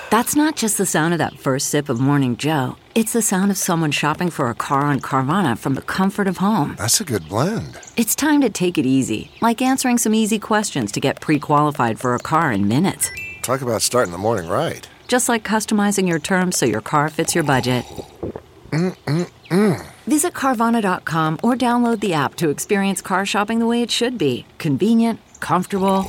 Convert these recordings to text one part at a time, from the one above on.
That's not just the sound of that first sip of Morning Joe. It's the sound of someone shopping for a car on Carvana from the comfort of home. That's a good blend. It's time to take it easy, like answering some easy questions to get pre-qualified for a car in minutes. Talk about starting the morning right. Just like customizing your terms so your car fits your budget. Visit Carvana.com or download the app to experience car shopping the way it should be. Convenient, comfortable.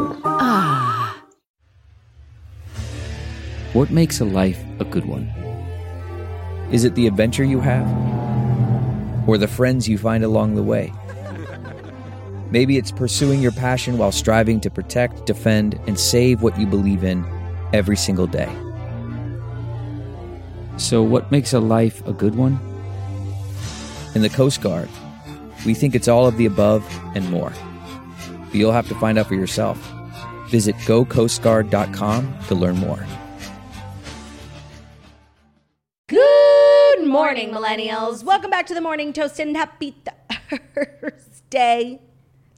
What makes a life a good one? Is it the adventure you have? Or the friends you find along the way? Maybe it's pursuing your passion while striving to protect, defend, and save what you believe in every single day. So what makes a life a good one? In the Coast Guard, we think it's all of the above and more. But you'll have to find out for yourself. Visit gocoastguard.com to learn more. Good morning, millennials. Welcome back to the Morning Toast and happy Thursday.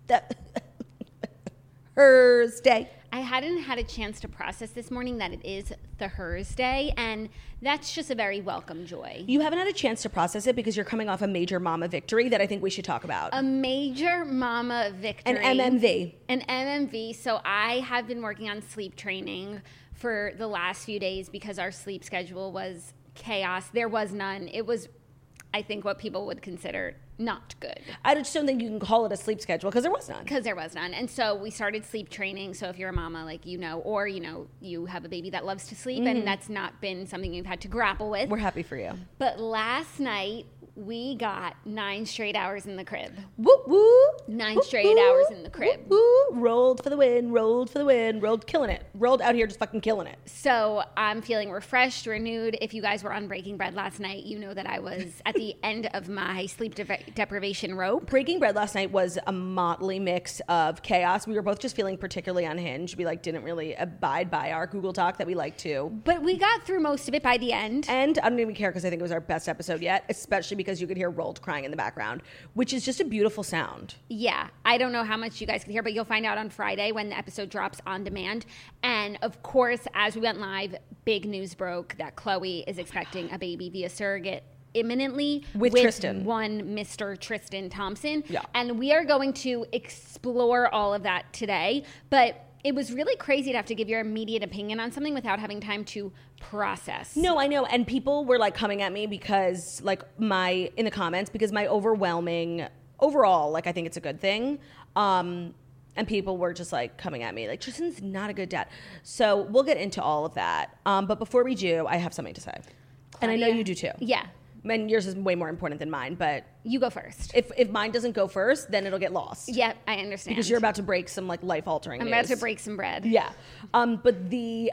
Thursday. I hadn't had a chance to process this morning that it is Thursday, and that's just a very welcome joy. You haven't had a chance to process it because you're coming off a major mama victory that I think we should talk about. A major mama victory. An MMV. An MMV. So I have been working on sleep training for the last few days because our sleep schedule was chaos. There was none. It was, I think, what people would consider not good. I just don't think you can call it a sleep schedule because there was none. And so we started sleep training. So if you're a mama, like, or, you have a baby that loves to sleep, and that's not been something you've had to grapple with. We're happy for you. But last night, we got 9 straight hours in the crib. Woo woo. 9 straight hours in the crib. Woo woo. Rolled for the win, rolled, killing it. Rolled out here just fucking killing it. So I'm feeling refreshed, renewed. If you guys were on Breaking Bread last night, you know that I was at the end of my sleep deprivation rope. Breaking Bread last night was a motley mix of chaos. We were both just feeling particularly unhinged. We didn't really abide by our Google Doc that we like to. But we got through most of it by the end. And I don't even care because I think it was our best episode yet, especially because you could hear Rolled crying in the background, which is just a beautiful sound. Yeah. I don't know how much you guys could hear, but you'll find out on Friday when the episode drops on demand. And of course, as we went live, big news broke that Chloe is expecting a baby via surrogate imminently with Tristan. One Mr. Tristan Thompson. Yeah. And we are going to explore all of that today. But it was really crazy to have to give your immediate opinion on something without having time to process. No, I know. And people were coming at me because in the comments, because my overwhelming overall, I think it's a good thing. And people were just coming at me Tristan's not a good dad. So we'll get into all of that. But before we do, I have something to say. Claudia. And I know you do too. Yeah. And yours is way more important than mine, but you go first. If mine doesn't go first, then it'll get lost. Yeah, I understand. Because you're about to break some life-altering news. I'm about to break some bread. Yeah. But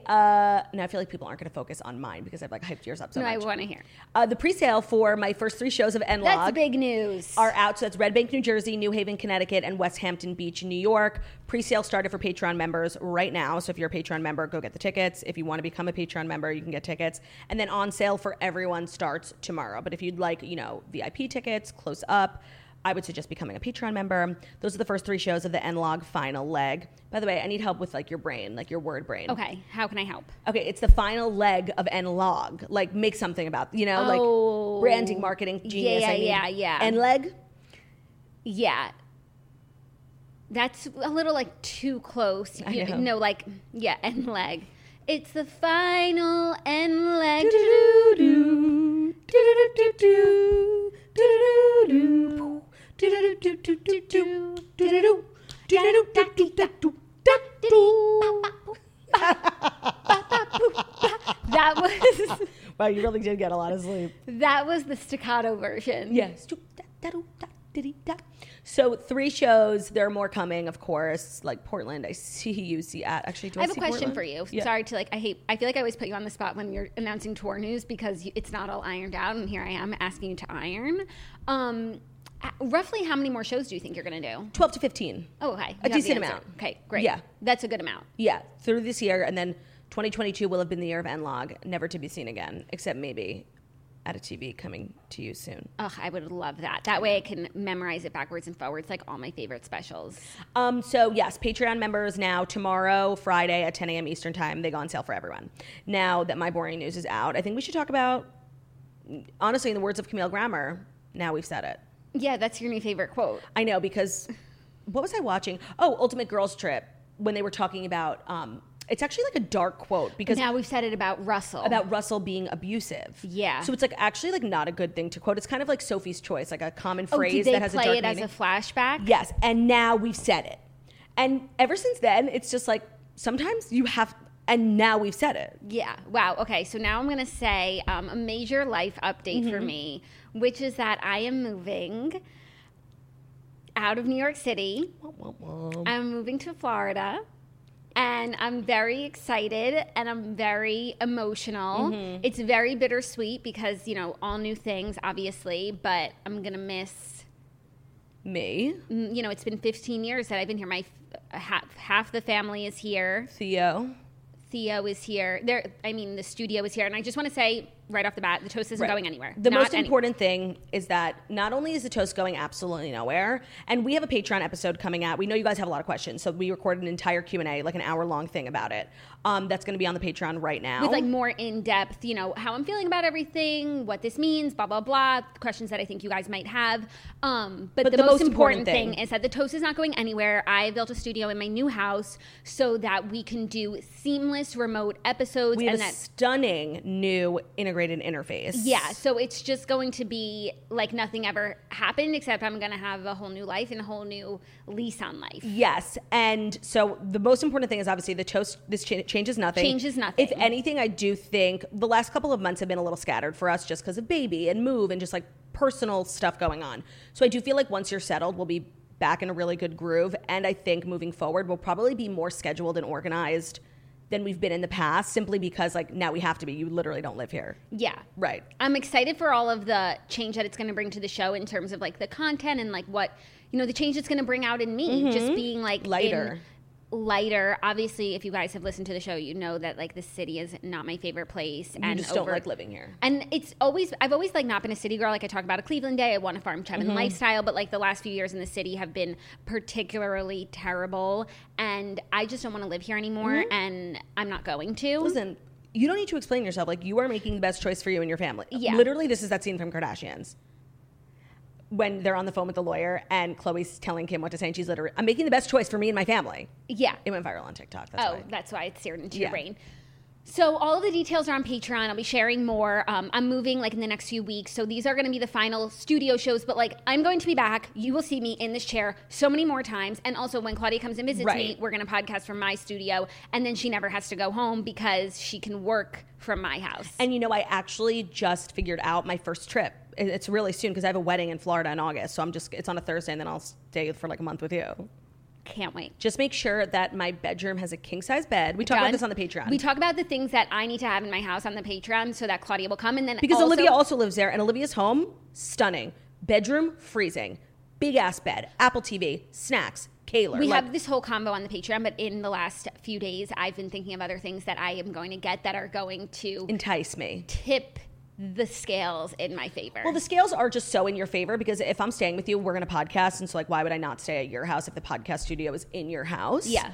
now I feel like people aren't going to focus on mine because I've hyped yours up so much. No, I want to hear. The pre-sale for my first 3 shows of NLOG. That's big news. Are out. So that's Red Bank, New Jersey, New Haven, Connecticut, and West Hampton Beach, New York. Pre-sale started for Patreon members right now. So if you're a Patreon member, go get the tickets. If you want to become a Patreon member, you can get tickets. And then on sale for everyone starts tomorrow. But if you'd like, VIP tickets, close up, I would suggest becoming a Patreon member. Those are the first 3 shows of the NLOG final leg. By the way, I need help with your brain, your word brain. Okay, how can I help? Okay, it's the final leg of NLOG. Make something about, branding, marketing, genius. Yeah. NLEG? Yeah. That's a little too close. I know. No, NLEG. It's the final NLEG. That was... Wow, you really did get a lot of sleep. That was the staccato version. Yes. So 3 shows. There are more coming, of course. Portland, I see you see at. Actually, do I have a see question Portland? for you. Yeah. Sorry to I feel like I always put you on the spot when you're announcing tour news because it's not all ironed out, and here I am asking you to iron. Roughly how many more shows do you think you're going to do? 12 to 15. Oh, okay. A decent amount. Okay, great. Yeah. That's a good amount. Yeah, through this year, and then 2022 will have been the year of NLOG, never to be seen again, except maybe at a TV coming to you soon. Ugh, I would love that. That way I can memorize it backwards and forwards, like all my favorite specials. So yes, Patreon members now tomorrow, Friday at 10 a.m. Eastern time, they go on sale for everyone. Now that My Boring News is out, I think we should talk about, honestly, in the words of Camille Grammer, now we've said it. Yeah, that's your new favorite quote. I know, because what was I watching? Oh, Ultimate Girls Trip, when they were talking about, it's actually like a dark quote because Now we've said it about Russell. about Russell being abusive. Yeah. So it's like actually like not a good thing to quote. It's kind of like Sophie's Choice, like a common phrase did they that has play a dark it meaning. as a flashback? Yes, and now we've said it. And ever since then, it's just like sometimes you have, and now we've said it. Yeah. Wow. Okay. So now I'm going to say a major life update for me, which is that I am moving out of New York City. I'm moving to Florida. And I'm very excited and I'm very emotional. It's very bittersweet because, you know, all new things, obviously, but I'm going to miss Me, you know, it's been 15 years that I've been here. My half the family is here. Theo is here. The studio is here. And I just want to say right off the bat, the toast isn't going anywhere. The most important thing is that not only is the toast going absolutely nowhere, and we have a Patreon episode coming out. We know you guys have a lot of questions, so we recorded an entire Q&A, like an hour-long thing about it. That's going to be on the Patreon right now. With like more in-depth, you know, how I'm feeling about everything, what this means, blah, blah, blah, questions that I think you guys might have. But the most important thing is that the toast is not going anywhere. I built a studio in my new house so that we can do seamless remote episodes. We have a stunning new integrated interface. Yeah, so it's just going to be like nothing ever happened, except I'm going to have a whole new life and a whole new lease on life. Yes, and so the most important thing is obviously the toast. This changes nothing. Changes nothing. If anything, I do think the last couple of months have been a little scattered for us just because of baby and move and just like personal stuff going on. So I do feel like once you're settled, we'll be back in a really good groove. And I think moving forward, we'll probably be more scheduled and organized than we've been in the past, simply because like now we have to be. You literally don't live here. Yeah. Right. I'm excited for all of the change that it's going to bring to the show in terms of like the content and like what, you know, the change it's going to bring out in me, just being like lighter. Obviously, if you guys have listened to the show, you know that like the city is not my favorite place. You just don't like living here. And I've always like not been a city girl. Like I talk about a Cleveland day, I want a farm time and lifestyle, but like the last few years in the city have been particularly terrible. And I just don't want to live here anymore. And I'm not going to. Listen, you don't need to explain yourself. Like you are making the best choice for you and your family. Yeah. Literally, this is that scene from Kardashians. When they're on the phone with the lawyer and Khloe's telling Kim what to say, and she's literally, I'm making the best choice for me and my family. Yeah. It went viral on TikTok. That's why it's seared into your brain. So all of the details are on Patreon. I'll be sharing more. I'm moving like in the next few weeks. So these are going to be the final studio shows. But like I'm going to be back. You will see me in this chair so many more times. And also when Claudia comes and visits me, we're going to podcast from my studio. And then she never has to go home because she can work from my house. And you know, I actually just figured out my first trip. It's really soon because I have a wedding in Florida in August. So it's on a Thursday and then I'll stay for like a month with you. Can't wait. Just make sure that my bedroom has a king-size bed. We talk about this on the Patreon. We talk about the things that I need to have in my house on the Patreon so that Claudia will come. And then because Olivia also lives there, and Olivia's home, stunning. Bedroom, freezing. Big-ass bed. Apple TV. Snacks. Kaler. We have this whole combo on the Patreon, but in the last few days, I've been thinking of other things that I am going to get that are going to entice me. Tip the scales in my favor. Well, the scales are just so in your favor because if I'm staying with you, we're going to podcast. And so like, why would I not stay at your house if the podcast studio is in your house? Yeah.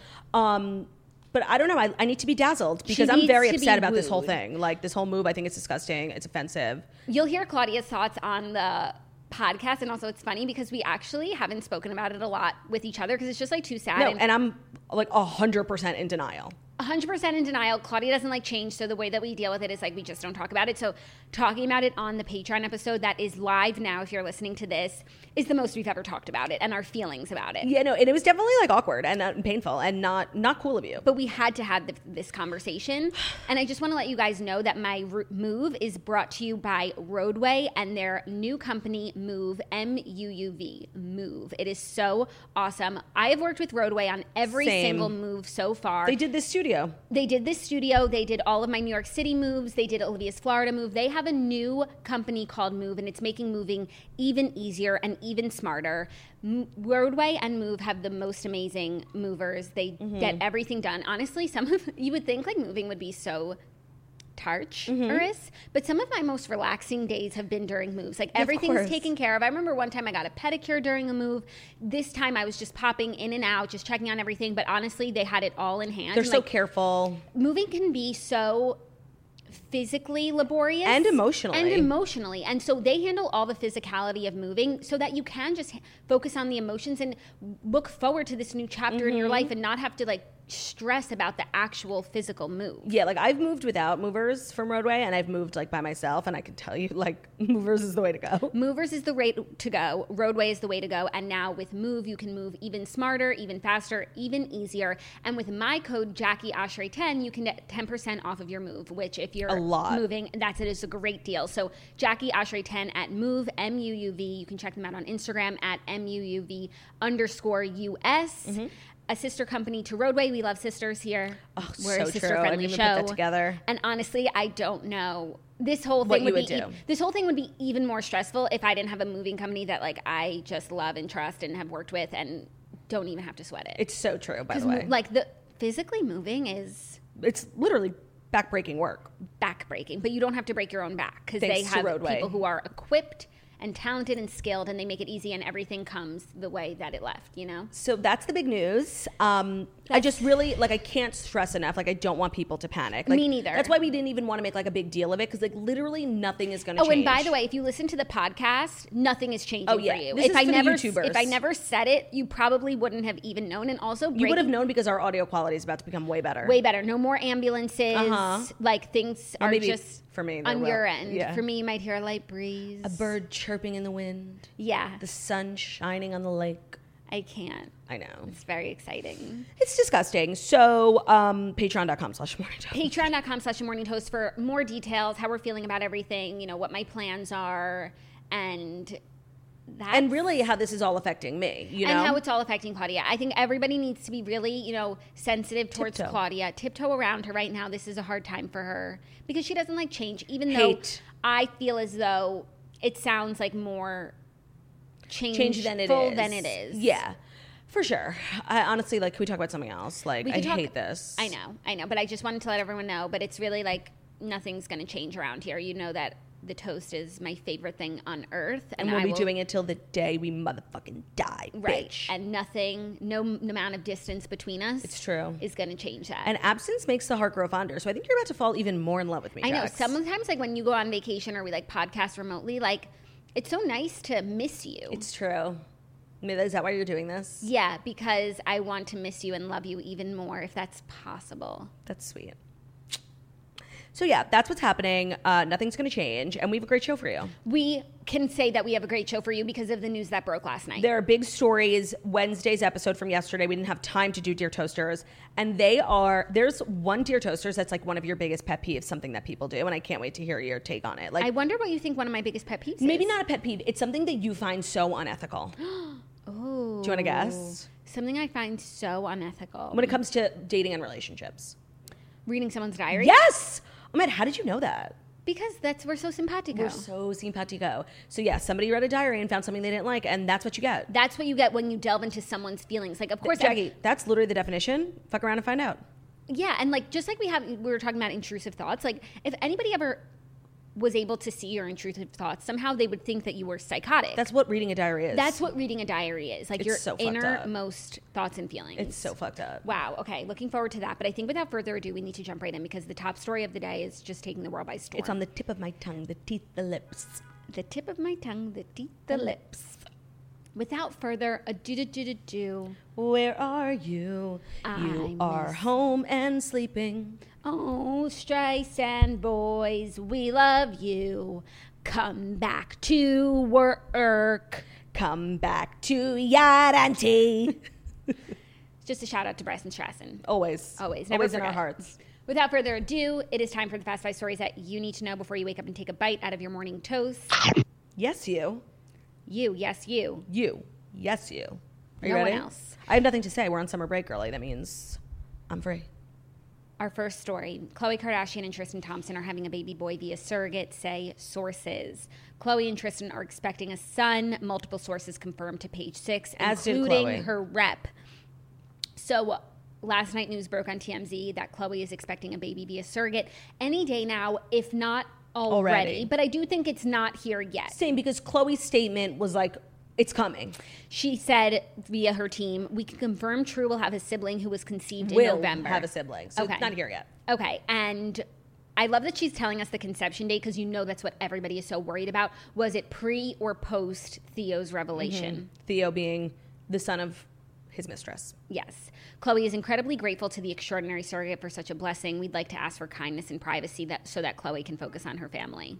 But I don't know. I need to be dazzled because I'm very upset about this whole thing. Like this whole move, I think it's disgusting. It's offensive. You'll hear Claudia's thoughts on the podcast. And also it's funny because we actually haven't spoken about it a lot with each other because it's just like too sad. No, and I'm like 100% in denial. 100% in denial. Claudia doesn't like change, so the way that we deal with it is like we just don't talk about it. So talking about it on the Patreon episode that is live now, if you're listening to this, is the most we've ever talked about it and our feelings about it. Yeah, no, and it was definitely like awkward and painful and not cool of you. But we had to have this conversation, and I just want to let you guys know that my move is brought to you by Roadway and their new company, Move, M-U-U-V, Move. It is so awesome. I have worked with Roadway on every single move so far. They did this studio. They did this studio. They did all of my New York City moves. They did Olivia's Florida move. They have a new company called Move, and it's making moving even easier and even smarter. Roadway and Move have the most amazing movers. They get everything done. Honestly, you would think like moving would be so torturous, but some of my most relaxing days have been during moves. Like everything's taken care of. I remember one time I got a pedicure during a move. This time I was just popping in and out, just checking on everything. But honestly, they had it all in hand. They're so careful. Moving can be so physically laborious and emotionally. And so they handle all the physicality of moving so that you can just focus on the emotions and look forward to this new chapter in your life and not have to like stress about the actual physical move. Yeah, like I've moved without movers from Roadway, and I've moved like by myself, and I can tell you like movers is the way to go. Movers is the way to go. Roadway is the way to go. And now with Move, you can move even smarter, even faster, even easier. And with my code Jackie Ashray 10, you can get 10% off of your move, which if you're moving, it is a great deal. So Jackie Ashray 10 at Move, MUUV. You can check them out on Instagram at MUUV_US. A sister company to Roadway. We love sisters here. Oh, we're so a sister-friendly show. Put that together. And honestly, I don't know. This whole thing this whole thing would be even more stressful if I didn't have a moving company that like I just love and trust and have worked with and don't even have to sweat it. It's so true, by the way. Like the physically moving it's literally back-breaking work. Back-breaking, but you don't have to break your own back because they have people who are equipped and talented and skilled, and they make it easy, and everything comes the way that it left, you know? So that's the big news. I just really, like, I can't stress enough. Like, I don't want people to panic. Like, me neither. That's why we didn't even want to make, like, a big deal of it, because, like, literally nothing is going to change. Oh, and by the way, if you listen to the podcast, nothing is changing for you. This is for the YouTubers. If I never said it, you probably wouldn't have even known, and also... You would have known because our audio quality is about to become way better. Way better. No more ambulances. Like, things are just... For me, on your end. Yeah. For me, you might hear a light breeze. A bird chirping in the wind. Yeah. The sun shining on the lake. I can't. I know. It's very exciting. It's disgusting. So, patreon.com/morning toast. Patreon.com/morning toast for more details, how we're feeling about everything, you know, what my plans are, and really how this is all affecting me, you know? And how it's all affecting Claudia. I think everybody needs to be really, you know, sensitive towards Claudia. Tiptoe around her right now. This is a hard time for her because she doesn't like change, even though I feel as though it sounds like more change than it is. Yeah, for sure. I honestly, like, can we talk about something else? Like, I hate this. I know. But I just wanted to let everyone know. But it's really like nothing's going to change around here. You know that the toast is my favorite thing on earth. And we'll be doing it till the day we motherfucking die, right. bitch. And nothing, no amount of distance between us it's true. Is going to change that. And absence makes the heart grow fonder. So I think you're about to fall even more in love with me, I know. Jax. Sometimes, like, when you go on vacation or we, like, podcast remotely, like, it's so nice to miss you. It's true. Is that why you're doing this? Yeah, because I want to miss you and love you even more if that's possible. That's sweet. So yeah, that's what's happening. Nothing's going to change, and we have a great show for you. We can say that we have a great show for you because of the news that broke last night. There are big stories. Wednesday's episode from yesterday, we didn't have time to do Dear Toasters, and there's one Dear Toasters that's like one of your biggest pet peeves, something that people do, and I can't wait to hear your take on it. Like, I wonder what you think one of my biggest pet peeves is. Maybe not a pet peeve. It's something that you find so unethical. Oh. Do you want to guess? Something I find so unethical. When it comes to dating and relationships. Reading someone's diary? Yes! Oh, man, how did you know that? Because we're so simpatico. We're so simpatico. So, yeah, somebody read a diary and found something they didn't like, and that's what you get. That's what you get when you delve into someone's feelings. Like, of course... Jackie, that's literally the definition. Fuck around and find out. Yeah, and, like, just like we were talking about intrusive thoughts, like, if anybody ever was able to see your intrusive thoughts, somehow they would think that you were psychotic. That's what reading a diary is. That's what reading a diary is. Like, your so innermost thoughts and feelings. It's so fucked up. Wow. Okay. Looking forward to that. But I think without further ado, we need to jump right in because the top story of the day is just taking the world by storm. It's on the tip of my tongue, the teeth, the lips. The tip of my tongue, the teeth, the lips. Without further ado. Where are you? You are home and sleeping. Oh, Streisand boys, we love you. Come back to work. Come back to Yaranti. Just a shout out to Bryson Strassen. Always. Never Always forget. in our hearts. Without further ado, it is time for the Fast 5 stories that you need to know before you wake up and take a bite out of your morning toast. Yes, you. You, yes, you. You. Yes, you. Are you no ready? one else. I have nothing to say. We're on summer break, girlie. That means I'm free. Our first story. Khloe Kardashian and Tristan Thompson are having a baby boy via surrogate, say sources. Khloe and Tristan are expecting a son. Multiple sources confirmed to Page 6, As including did Khloe. her rep. So last night news broke on TMZ that Khloe is expecting a baby via surrogate any day now, if not already. But I do think it's not here yet. Same, because Khloe's statement was like, it's coming. She said via her team, we can confirm True will have a sibling who was conceived in November. Have a sibling. So it's not here yet. Okay. And I love that she's telling us the conception date, because you know that's what everybody is so worried about. Was it pre or post Theo's revelation? Theo being the son of his mistress. Yes. Khloe is incredibly grateful to the extraordinary surrogate for such a blessing. We'd like to ask for kindness and privacy so that Khloe can focus on her family.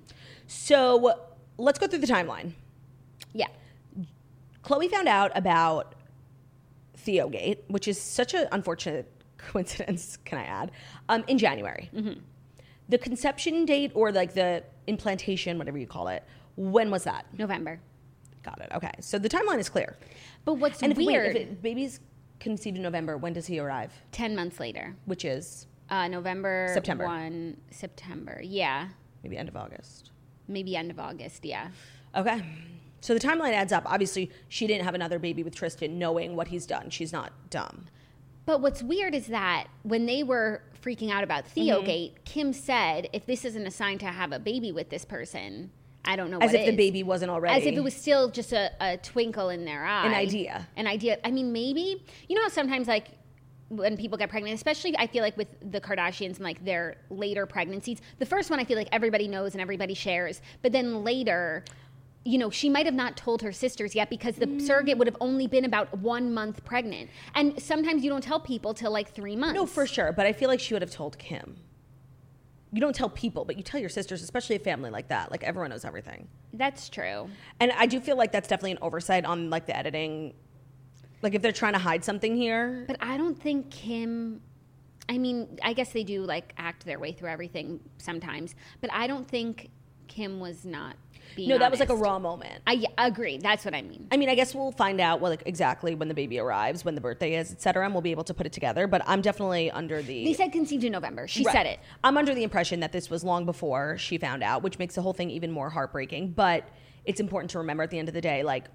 So let's go through the timeline. Yeah. Khloe found out about Theogate, which is such an unfortunate coincidence, can I add, in January. Mm-hmm. The conception date, or like the implantation, whatever you call it, when was that? November. Got it. Okay. So the timeline is clear. But what's weird... weird... if baby's conceived in November, when does he arrive? 10 months later. Which is? November... September. 1, September. Yeah. Maybe end of August. Maybe end of August, yeah. Okay. So the timeline adds up. Obviously, she didn't have another baby with Tristan knowing what he's done. She's not dumb. But what's weird is that when they were freaking out about Theogate, Kim said, if this isn't a sign to have a baby with this person, I don't know what is. As if the baby wasn't already. As if it was still just a twinkle in their eye. An idea. I mean, maybe. You know how sometimes, like, when people get pregnant, especially I feel like with the Kardashians and like their later pregnancies, the first one I feel like everybody knows and everybody shares. But then later... You know, she might have not told her sisters yet because the surrogate would have only been about 1 month pregnant. And sometimes you don't tell people till like 3 months. No, for sure. But I feel like she would have told Kim. You don't tell people, but you tell your sisters, especially a family like that. Like, everyone knows everything. That's true. And I do feel like that's definitely an oversight on, like, the editing. Like, if they're trying to hide something here. But I don't think Kim... I mean, I guess they do, like, act their way through everything sometimes. But I don't think Kim was not... No, that was like a raw moment. I agree. That's what I mean. I mean, I guess we'll find out like exactly when the baby arrives, when the birthday is, et cetera, and we'll be able to put it together. But I'm definitely under the... They said conceived in November. She said it. I'm under the impression that this was long before she found out, which makes the whole thing even more heartbreaking. But it's important to remember at the end of the day, like,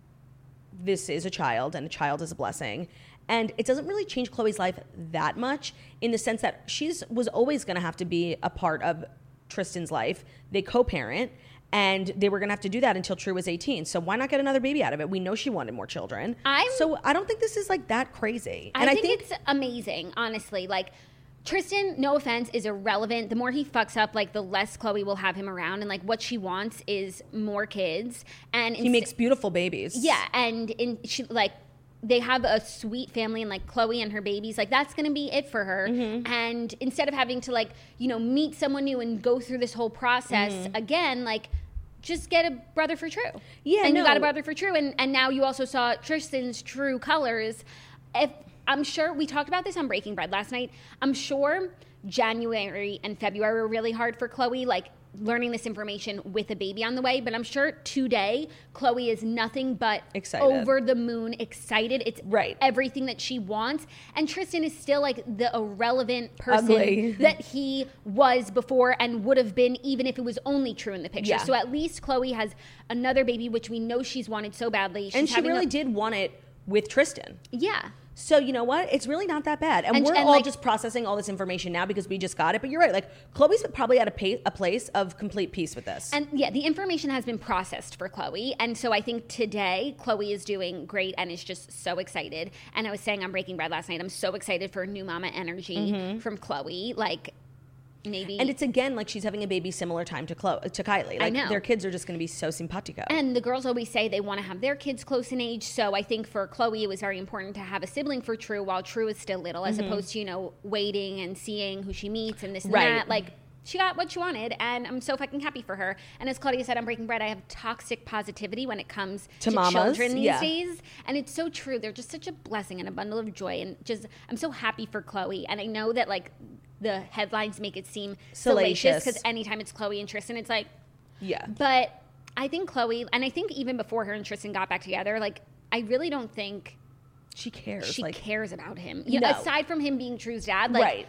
this is a child, and a child is a blessing. And it doesn't really change Khloe's life that much in the sense that was always going to have to be a part of Tristan's life. They co-parent. And they were going to have to do that until True was 18. So why not get another baby out of it? We know she wanted more children. So I don't think this is like that crazy. And I think it's amazing, honestly. Like, Tristan, no offense, is irrelevant. The more he fucks up, like, the less Khloe will have him around. And, like, what she wants is more kids. And he makes beautiful babies. Yeah. And she, like, they have a sweet family, and like Khloe and her babies, like that's going to be it for her. Mm-hmm. And instead of having to like, you know, meet someone new and go through this whole process again, like just get a brother for True. Yeah. And you got a brother for True. And now you also saw Tristan's true colors. I'm sure we talked about this on Breaking Bread last night. I'm sure January and February were really hard for Khloe, like learning this information with a baby on the way. But I'm sure today Khloe is nothing but excited. Over the moon excited. It's everything that she wants. And Tristan is still like the irrelevant person that he was before and would have been even if it was only True in the picture. Yeah. So at least Khloe has another baby, which we know she's wanted so badly. And she really did want it with Tristan. Yeah. So you know what? It's really not that bad. And we're all like, just processing all this information now because we just got it. But you're right. Like, Khloe's probably at a place of complete peace with this. And yeah, the information has been processed for Khloe. And so I think today Khloe is doing great and is just so excited. And I was saying on Breaking Bread last night, I'm so excited for new mama energy from Khloe. Like, maybe. And it's again like she's having a baby similar time to Kylie. Like, I know. Their kids are just going to be so simpatico. And the girls always say they want to have their kids close in age. So I think for Khloe, it was very important to have a sibling for True while True is still little, as opposed to, you know, waiting and seeing who she meets and this and that. Like, she got what she wanted, and I'm so fucking happy for her. And as Claudia said on Breaking Bread, I have toxic positivity when it comes to children these days. And it's so true. They're just such a blessing and a bundle of joy. And just, I'm so happy for Khloe. And I know that, like, the headlines make it seem salacious because anytime it's Khloe and Tristan, it's like, yeah. But I think Khloe, and I think even before her and Tristan got back together, like, I really don't think she cares. She cares about him. You know, aside from him being True's dad, like,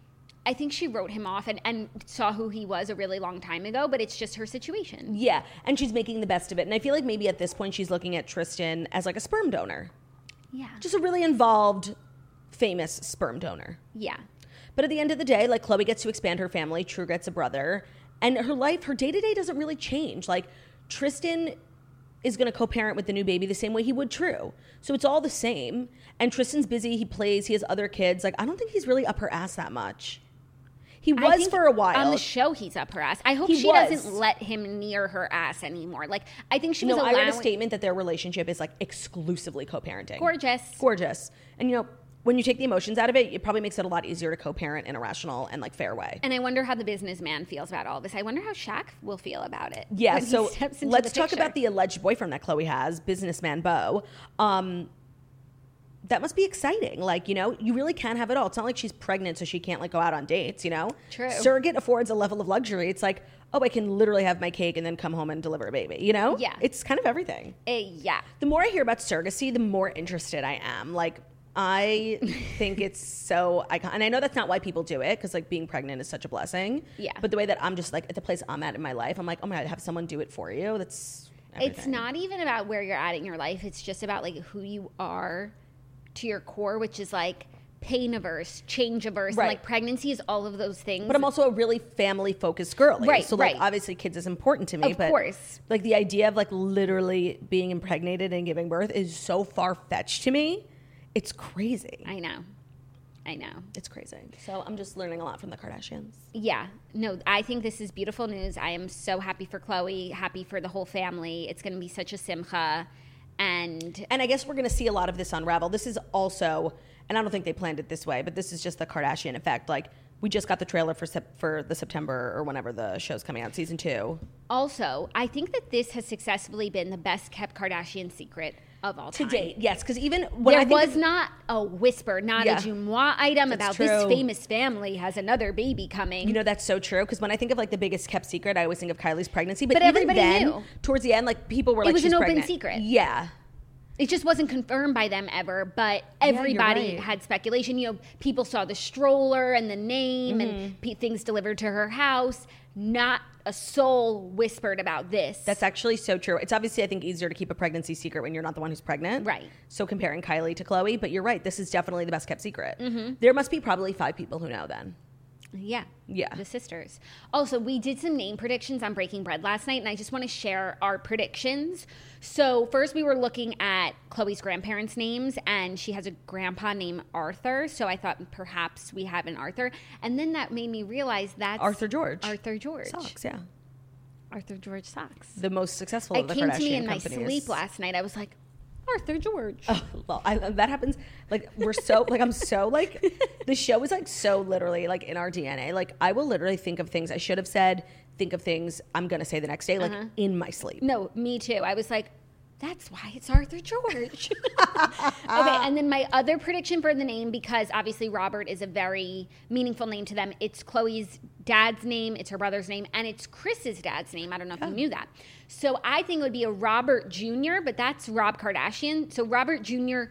I think she wrote him off and saw who he was a really long time ago, but it's just her situation. Yeah, and she's making the best of it. And I feel like maybe at this point she's looking at Tristan as like a sperm donor. Yeah. Just a really involved famous sperm donor. Yeah. But at the end of the day, like, Khloe gets to expand her family, True gets a brother, and her life, her day-to-day doesn't really change. Like, Tristan is going to co-parent with the new baby the same way he would True. So it's all the same. And Tristan's busy, he plays, he has other kids. Like, I don't think he's really up her ass that much. He was for a while. On the show, he's up her ass. I hope she doesn't let him near her ass anymore. Like, I think she was allowing... I read a statement that their relationship is, like, exclusively co-parenting. Gorgeous. And, you know, when you take the emotions out of it, it probably makes it a lot easier to co-parent in a rational and, like, fair way. And I wonder how the businessman feels about all this. I wonder how Shaq will feel about it. Yeah, so let's talk about the alleged boyfriend that Khloe has, businessman Beau. That must be exciting. Like, you know, you really can have it all. It's not like she's pregnant so she can't, like, go out on dates, you know? True. Surrogate affords a level of luxury. It's like, oh, I can literally have my cake and then come home and deliver a baby, you know? Yeah. It's kind of everything. Yeah. The more I hear about surrogacy, the more interested I am. Like, I think it's so iconic. And I know that's not why people do it, because, like, being pregnant is such a blessing. Yeah. But the way that I'm just, like, at the place I'm at in my life, I'm like, oh my God, have someone do it for you. That's everything. It's not even about where you're at in your life. It's just about, like, who you are to your core, which is, like, pain averse, change averse. Right. And, like, pregnancy is all of those things. But I'm also a really family focused girly. Right, so, like, right. obviously kids is important to me. Of but course. Like, the idea of, like, literally being impregnated and giving birth is so far fetched to me. It's crazy. I know. It's crazy. So I'm just learning a lot from the Kardashians. Yeah. No, I think this is beautiful news. I am so happy for Khloe, happy for the whole family. It's going to be such a simcha. And I guess we're going to see a lot of this unravel. This is also, and I don't think they planned it this way, but this is just the Kardashian effect. Like, we just got the trailer for the September or whenever the show's coming out, season 2. Also, I think that this has successfully been the best kept Kardashian secret of all time. To date, yes. Because even when there was not a whisper, not a Jumois item about true. This famous family has another baby coming. You know, that's so true. Because when I think of, like, the biggest kept secret, I always think of Kylie's pregnancy. But everybody even then, knew. Towards the end, like, people were like, it was she's an pregnant. open secret. Yeah. It just wasn't confirmed by them ever, but everybody had speculation. You know, people saw the stroller and the name and things delivered to her house. Not a soul whispered about this. That's actually so true. It's obviously, I think, easier to keep a pregnancy secret when you're not the one who's pregnant. Right. So comparing Kylie to Khloe, but you're right. This is definitely the best kept secret. There must be probably 5 people who know then. Yeah. Yeah. The sisters. Also, we did some name predictions on Breaking Bread last night, and I just want to share our predictions. So first we were looking at Khloe's grandparents' names, and she has a grandpa named Arthur, so I thought perhaps we have an Arthur. And then that made me realize that's Arthur George. Socks, yeah. Arthur George Socks. The most successful of the Kardashian companies. It came to me in my sleep last night. I was like, Arthur George. Oh, well, that happens. Like, we're so, like, I'm so, like, the show is, like, so literally, like, in our DNA. Like, I will literally think of things I should have said, think of things I'm going to say the next day, like, in my sleep. No, me too. I was like, that's why it's Arthur George. Okay, and then my other prediction for the name, because obviously Robert is a very meaningful name to them. It's Khloe's dad's name, it's her brother's name, and it's Chris's dad's name. I don't know if you knew that. So I think it would be a Robert Jr., but that's Rob Kardashian. So Robert Jr.,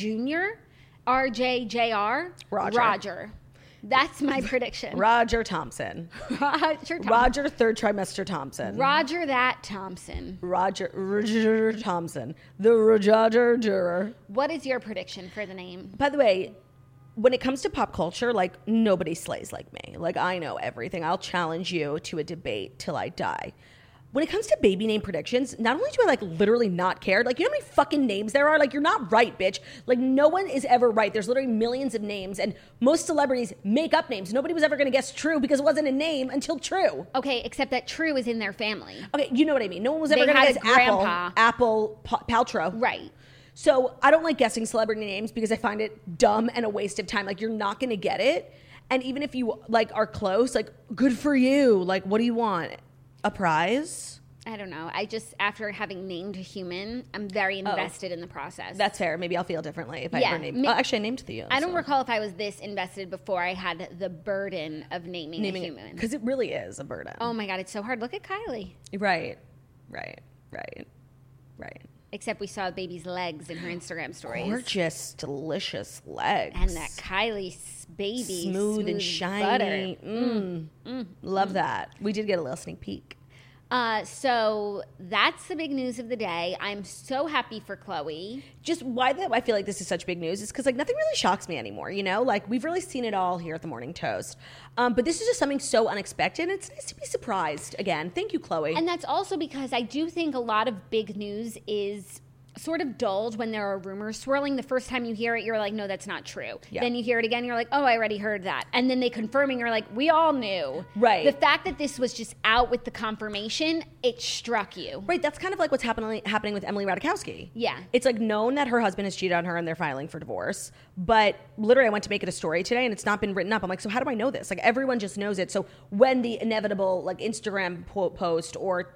RJJR, Roger. That's my prediction. Roger Thompson. Roger third trimester Thompson. Roger that Thompson. Roger Thompson. The Roger Durer. What is your prediction for the name? By the way, when it comes to pop culture, like, nobody slays like me. Like, I know everything. I'll challenge you to a debate till I die. When it comes to baby name predictions, not only do I, like, literally not care, like, you know how many fucking names there are? Like, you're not right, bitch. Like, no one is ever right. There's literally millions of names, and most celebrities make up names. Nobody was ever going to guess True because it wasn't a name until True. Okay, except that True is in their family. Okay, you know what I mean. No one was ever going to guess Apple Paltrow. Right. So I don't like guessing celebrity names because I find it dumb and a waste of time. Like, you're not going to get it. And even if you, like, are close, like, good for you. Like, what do you want? A prize? I don't know. I just, after having named a human, I'm very invested in the process. That's fair. Maybe I'll feel differently if I ever named. Actually, I named Theo. I don't recall if I was this invested before I had the burden of naming a human. Because it really is a burden. Oh my God, it's so hard. Look at Kylie. Right. Except we saw the baby's legs in her Instagram stories. Gorgeous, delicious legs. And that Kylie's baby. Smooth and shiny. Love that. We did get a little sneak peek. So that's the big news of the day. I'm so happy for Khloe. Just why I feel like this is such big news is because like nothing really shocks me anymore, you know? Like we've really seen it all here at the Morning Toast. But this is just something so unexpected. It's nice to be surprised again. Thank you, Khloe. And that's also because I do think a lot of big news is sort of dulled when there are rumors swirling. The first time you hear it, you're like, no, that's not true. Yeah. Then you hear it again, you're like, oh, I already heard that. And then they confirming, you're like, we all knew. Right. The fact that this was just out with the confirmation, it struck you. Right, that's kind of like what's happening with Emily Ratajkowski. Yeah. It's like known that her husband has cheated on her and they're filing for divorce. But literally, I went to make it a story today and it's not been written up. I'm like, so how do I know this? Like everyone just knows it. So when the inevitable like Instagram post or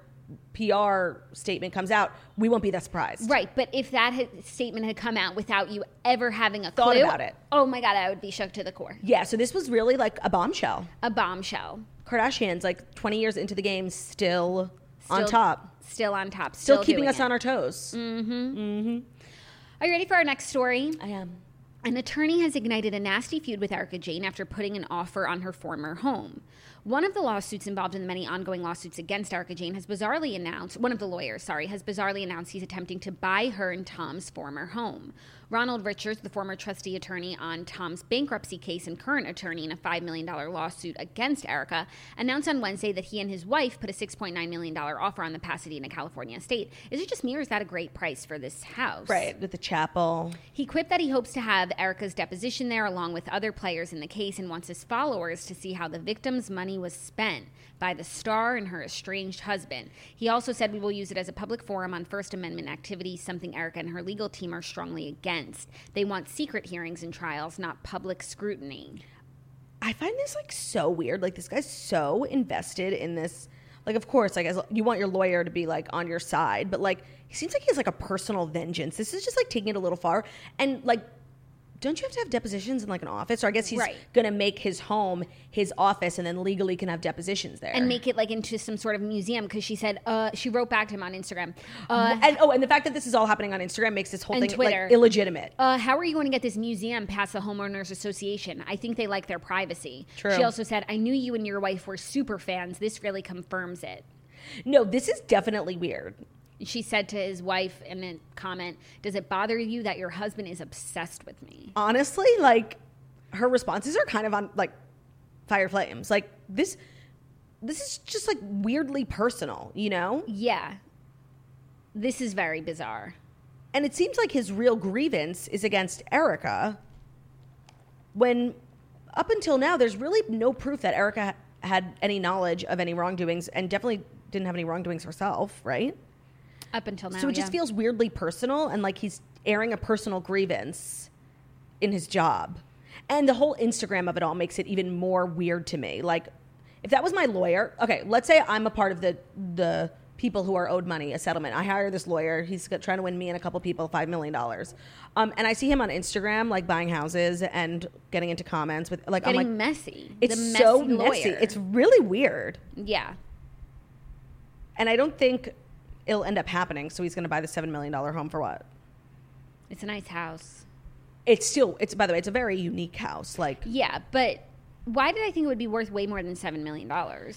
PR statement comes out, we won't be that surprised. Right, but if that statement had come out without you ever having a Thought clue, about it. Oh my God, I would be shook to the core. Yeah, so this was really like a bombshell. A bombshell. Kardashians, like 20 years into the game, still on top. Still on top. Still keeping doing us it. on our toes. Are you ready for our next story? I am. An attorney has ignited a nasty feud with Erika Jayne after putting an offer on her former home. One of the lawsuits involved in the many ongoing lawsuits against Erika Jayne has bizarrely announced, one of the lawyers, has bizarrely announced he's attempting to buy her and Tom's former home. Ronald Richards, the former trustee attorney on Tom's bankruptcy case and current attorney in a $5 million lawsuit against Erika, announced on Wednesday that he and his wife put a $6.9 million offer on the Pasadena, California estate. Is it just me or is that a great price for this house? Right, with the chapel. He quipped that he hopes to have Erika's deposition there along with other players in the case and wants his followers to see how the victim's money was spent by the star and her estranged husband. He also said, we will use it as a public forum on First Amendment activities, something Erika and her legal team are strongly against. They want secret hearings and trials, not public scrutiny. I find this like so weird. Like this guy's so invested in this. Like, of course, like you want your lawyer to be like on your side, but like he seems like he has like a personal vengeance. This is just like taking it a little far. And like, don't you have to have depositions in like an office? Or I guess he's going to make his home his office and then legally can have depositions there. And make it like into some sort of museum because she said, she wrote back to him on Instagram. And the fact that this is all happening on Instagram makes this whole thing Twitter. like illegitimate. How are you going to get this museum past the Homeowners Association? I think they like their privacy. True. She also said, I knew you and your wife were super fans. This really confirms it. No, this is definitely weird. She said to his wife in a comment, does it bother you that your husband is obsessed with me? Honestly, like her responses are kind of on like fire flames. Like this is just like weirdly personal, you know? Yeah. This is very bizarre. And it seems like his real grievance is against Erika when up until now there's really no proof that Erika had any knowledge of any wrongdoings and definitely didn't have any wrongdoings herself, right? Up until now, so it just feels weirdly personal and like he's airing a personal grievance in his job. And the whole Instagram of it all makes it even more weird to me. Like, if that was my lawyer, okay, let's say I'm a part of the people who are owed money, a settlement. I hire this lawyer. He's trying to win me and a couple people $5 million. And I see him on Instagram, like buying houses and getting into comments with like, getting I'm like, messy. It's the so messy messy. lawyer. It's really weird. Yeah. And I don't think it'll end up happening. So he's going to buy the $7 million home for what? It's a nice house. It's by the way, it's a very unique house. Like, yeah, but why did I think it would be worth way more than $7 million?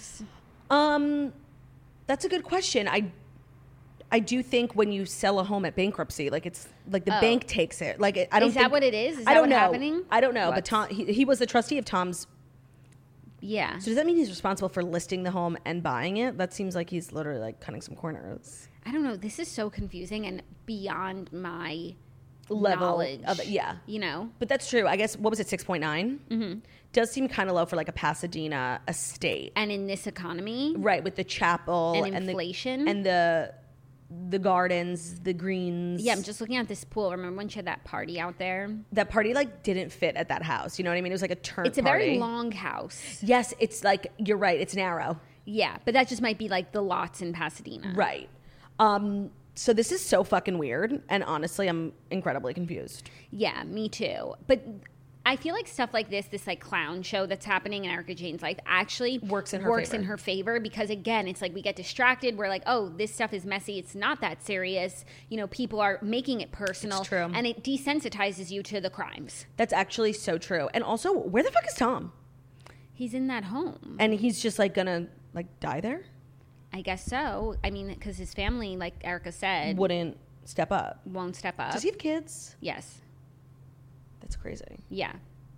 That's a good question. I do think when you sell a home at bankruptcy, like it's like the bank takes it. Like I don't. Is that what it is? Is I that don't what's know. happening? I don't know. What? But Tom, he was the trustee of Tom's. Yeah. So does that mean he's responsible for listing the home and buying it? That seems like he's literally like cutting some corners. I don't know. This is so confusing and beyond my Level knowledge of it, yeah. You know? But that's true. I guess what was it? 6.9. Mm-hmm. Does seem kind of low for like a Pasadena estate. And in this economy, Right, with the chapel and inflation and the gardens, the greens. Yeah, I'm just looking at this pool. Remember when she had that party out there? That party like didn't fit at that house. You know what I mean? It was like a turn It's a party. very long house. Yes, it's like, you're right, it's narrow. Yeah, but that just might be like the lots in Pasadena. Right. So this is so fucking weird, and honestly, I'm incredibly confused. Yeah, me too. But I feel like stuff like this like clown show that's happening in Erika Jayne's life actually works in her favor because again, it's like we get distracted. We're like, oh, this stuff is messy. It's not that serious. You know, people are making it personal. It's true. And it desensitizes you to the crimes. That's actually so true. And also, where the fuck is Tom? He's in that home. And he's just like gonna like die there? I guess so. I mean, because his family, like Erica said, Wouldn't step up. won't step up. Does he have kids? Yes. That's crazy. Yeah.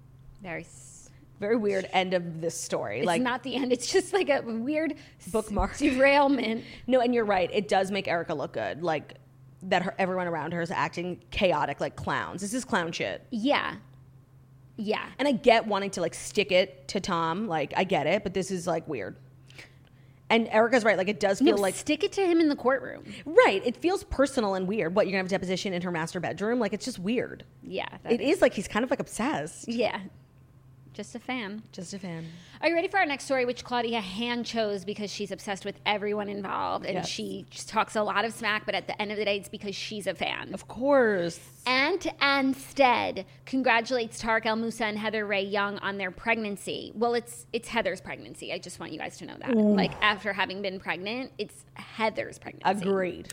Very weird end of this story. It's like not the end. It's just like a weird bookmark derailment. No, and you're right. It does make Erica look good. Like that everyone around her is acting chaotic like clowns. This is clown shit. Yeah. Yeah. And I get wanting to like stick it to Tom. Like I get it, but this is like weird. And Erica's right. Like it does feel like stick it to him in the courtroom. Right. It feels personal and weird. What, you're gonna have a deposition in her master bedroom? Like it's just weird. Yeah. It is like he's kind of like obsessed. Yeah. Just a fan. Just a fan. Are you ready for our next story, which Claudia hand chose because she's obsessed with everyone involved, and she just talks a lot of smack, but at the end of the day, it's because she's a fan. Of course. Ant Anstead congratulates Tarek El Moussa and Heather Ray Young on their pregnancy. Well, it's Heather's pregnancy. I just want you guys to know that. Like, after having been pregnant, it's Heather's pregnancy. Agreed.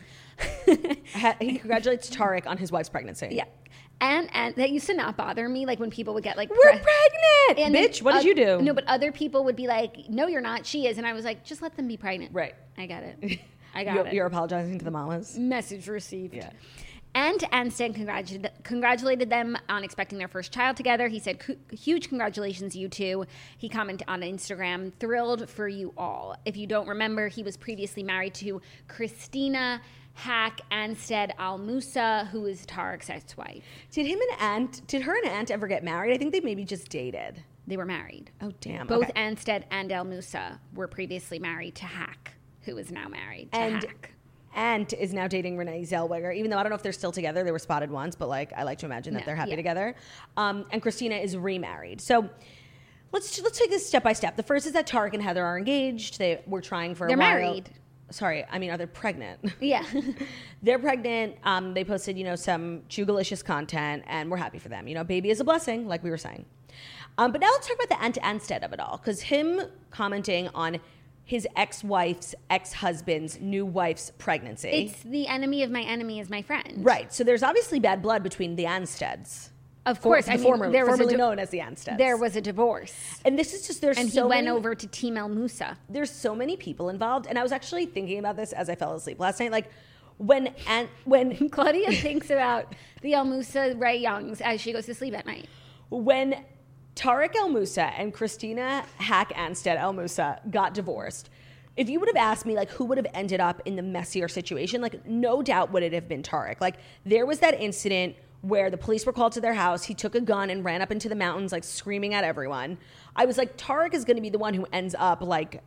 He congratulates Tarek on his wife's pregnancy. Yeah. And that used to not bother me, like when people would get like, we're pregnant, and bitch. What did you do? No, but other people would be like, no, you're not. She is. And I was like, just let them be pregnant. Right. I got it. I got it. You're apologizing to the mamas. Message received. Yeah. And Anstead congratulated them on expecting their first child together. He said, huge congratulations, you two. He commented on Instagram, thrilled for you all. If you don't remember, he was previously married to Christina Hack Anstead Al Moussa, who is Tarek's ex-wife. Did her and Ant ever get married? I think they maybe just dated. They were married. Oh, damn. Both okay. Anstead and El Moussa were previously married to Hack, who is now married to Hack. Ant is now dating Renee Zellweger, even though I don't know if they're still together. They were spotted once, but like I like to imagine that they're happy together. And Christina is remarried. So let's take this step by step. The first is that Tarek and Heather are engaged. They were trying for a while. They're married. Sorry, I mean, are they pregnant? Yeah. They're pregnant. They posted, some Chugalicious content, and we're happy for them. Baby is a blessing, like we were saying. But now let's talk about the Ant Anstead of it all, because him commenting on his ex-wife's ex-husband's new wife's pregnancy. It's the enemy of my enemy is my friend. Right. So there's obviously bad blood between the Ansteads. Of course. Formerly known as the Ansteads. There was a divorce. And this is just, And he went over to Team El Moussa. There's so many people involved. And I was actually thinking about this as I fell asleep last night. Like, when Claudia thinks about the El Moussa Ray Youngs as she goes to sleep at night. When Tarek El Moussa and Christina Hack Anstead El Moussa got divorced, if you would have asked me, like, who would have ended up in the messier situation, like, no doubt would it have been Tarek. Like, there was that incident where the police were called to their house. He took a gun and ran up into the mountains, like, screaming at everyone. I was like, Tarek is going to be the one who ends up, like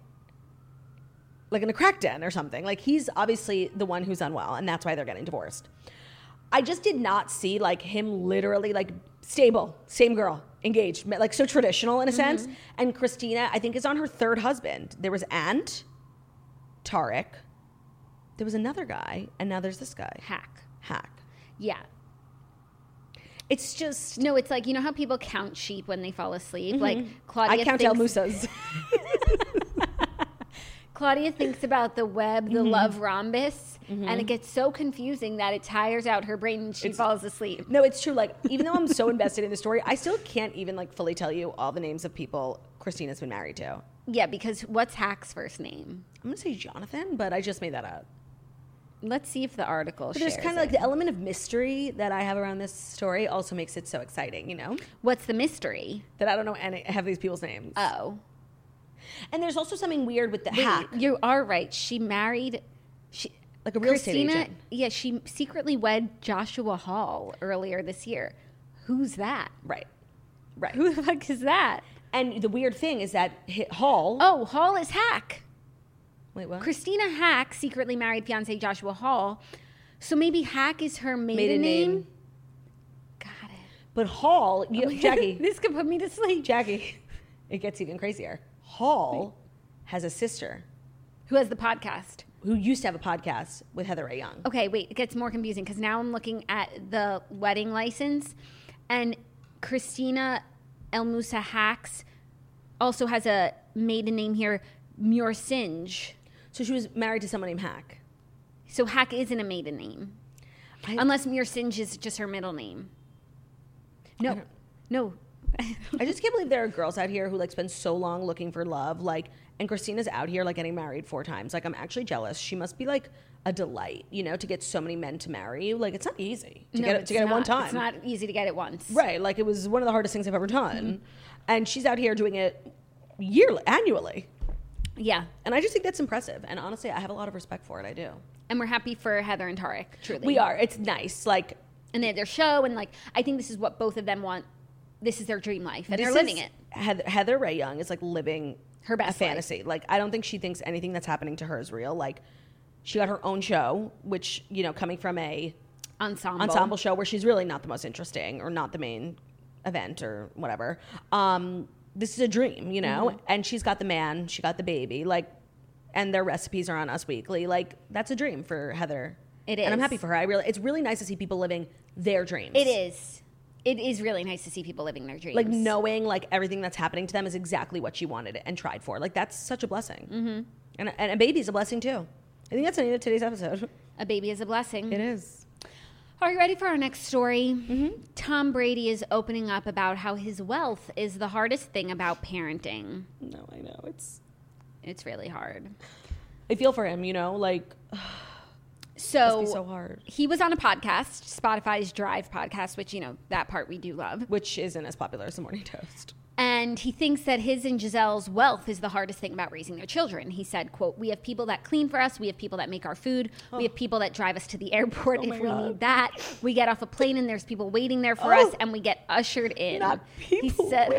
in a crack den or something. Like, he's obviously the one who's unwell, and that's why they're getting divorced. I just did not see, like, him literally, like, stable, same girl, engaged, like, so traditional in a sense. And Christina, I think, is on her third husband. There was Ant, Tarek, there was another guy, and now there's this guy. Hack. Yeah. It's just... No, it's like, you know how people count sheep when they fall asleep? Like, Claudia I count El Moussas. Claudia thinks about the web, the love rhombus, and it gets so confusing that it tires out her brain and she falls asleep. No, it's true. Like, even though I'm so invested in the story, I still can't even, like, fully tell you all the names of people Christina's been married to. Yeah, because what's Hack's first name? I'm going to say Jonathan, but I just made that up. Let's see if the article But there's shares kind of like the element of mystery that I have around this story also makes it so exciting, What's the mystery? That I don't know any have these people's names. Oh. And there's also something weird with the Hack. You are right. She married... Like a real estate agent. Yeah, she secretly wed Joshua Hall earlier this year. Who's that? Right. Who the fuck is that? And the weird thing is that Hall... Oh, Hall is Hack. Wait, what? Christina Hack secretly married fiancé Joshua Hall. So maybe Hack is her maiden name? Got it. But Hall... Jackie. This could put me to sleep. Jackie. It gets even crazier. Hall has a sister. Who has the podcast. Who used to have a podcast with Heather Ray Young. Okay, wait. It gets more confusing because now I'm looking at the wedding license. And Christina El Moussa Hacks also has a maiden name here, Mursinj. So she was married to someone named Hack. So Hack isn't a maiden name. Unless Mursinj is just her middle name. No. I just can't believe there are girls out here who like spend so long looking for love. Like, and Christina's out here like getting married 4 times. Like, I'm actually jealous. She must be like a delight, you know, to get so many men to marry you. Like, it's not easy to get it one time. It's not easy to get it once. Right. Like, it was one of the hardest things I've ever done. Mm-hmm. And she's out here doing it annually. Yeah. And I just think that's impressive. And honestly, I have a lot of respect for it. I do. And we're happy for Heather and Tarek, truly. We are. It's nice. Like, and they had their show, and like, I think this is what both of them want. This is their dream life, and they're living it. Heather Ray Young is like living her best fantasy. life. Like, I don't think she thinks anything that's happening to her is real. Like, she got her own show, which, you know, coming from a ensemble show where she's really not the most interesting or not the main event or whatever. This is a dream, you know, and she's got the man, she got the baby, like, and their recipes are on Us Weekly. Like, that's a dream for Heather. It is. And I'm happy for her. It's really nice to see people living their dreams. It is. It is really nice to see people living their dreams. Like, knowing, like, everything that's happening to them is exactly what she wanted and tried for. Like, that's such a blessing. Mm-hmm. And a baby's a blessing, too. I think that's the name of today's episode. A baby is a blessing. It is. Are you ready for our next story? Mm-hmm. Tom Brady is opening up about how his wealth is the hardest thing about parenting. No, I know. It's really hard. I feel for him, you know, like... So, must be so hard. He was on a podcast, Spotify's Drive podcast, which, you know, that part we do love. Which isn't as popular as the Morning Toast. And he thinks that his and Giselle's wealth is the hardest thing about raising their children. He said, quote, "We have people that clean for us. We have people that make our food. We have people that drive us to the airport if we need that. We get off a plane and there's people waiting there for us, and we get ushered in." Not people. He said...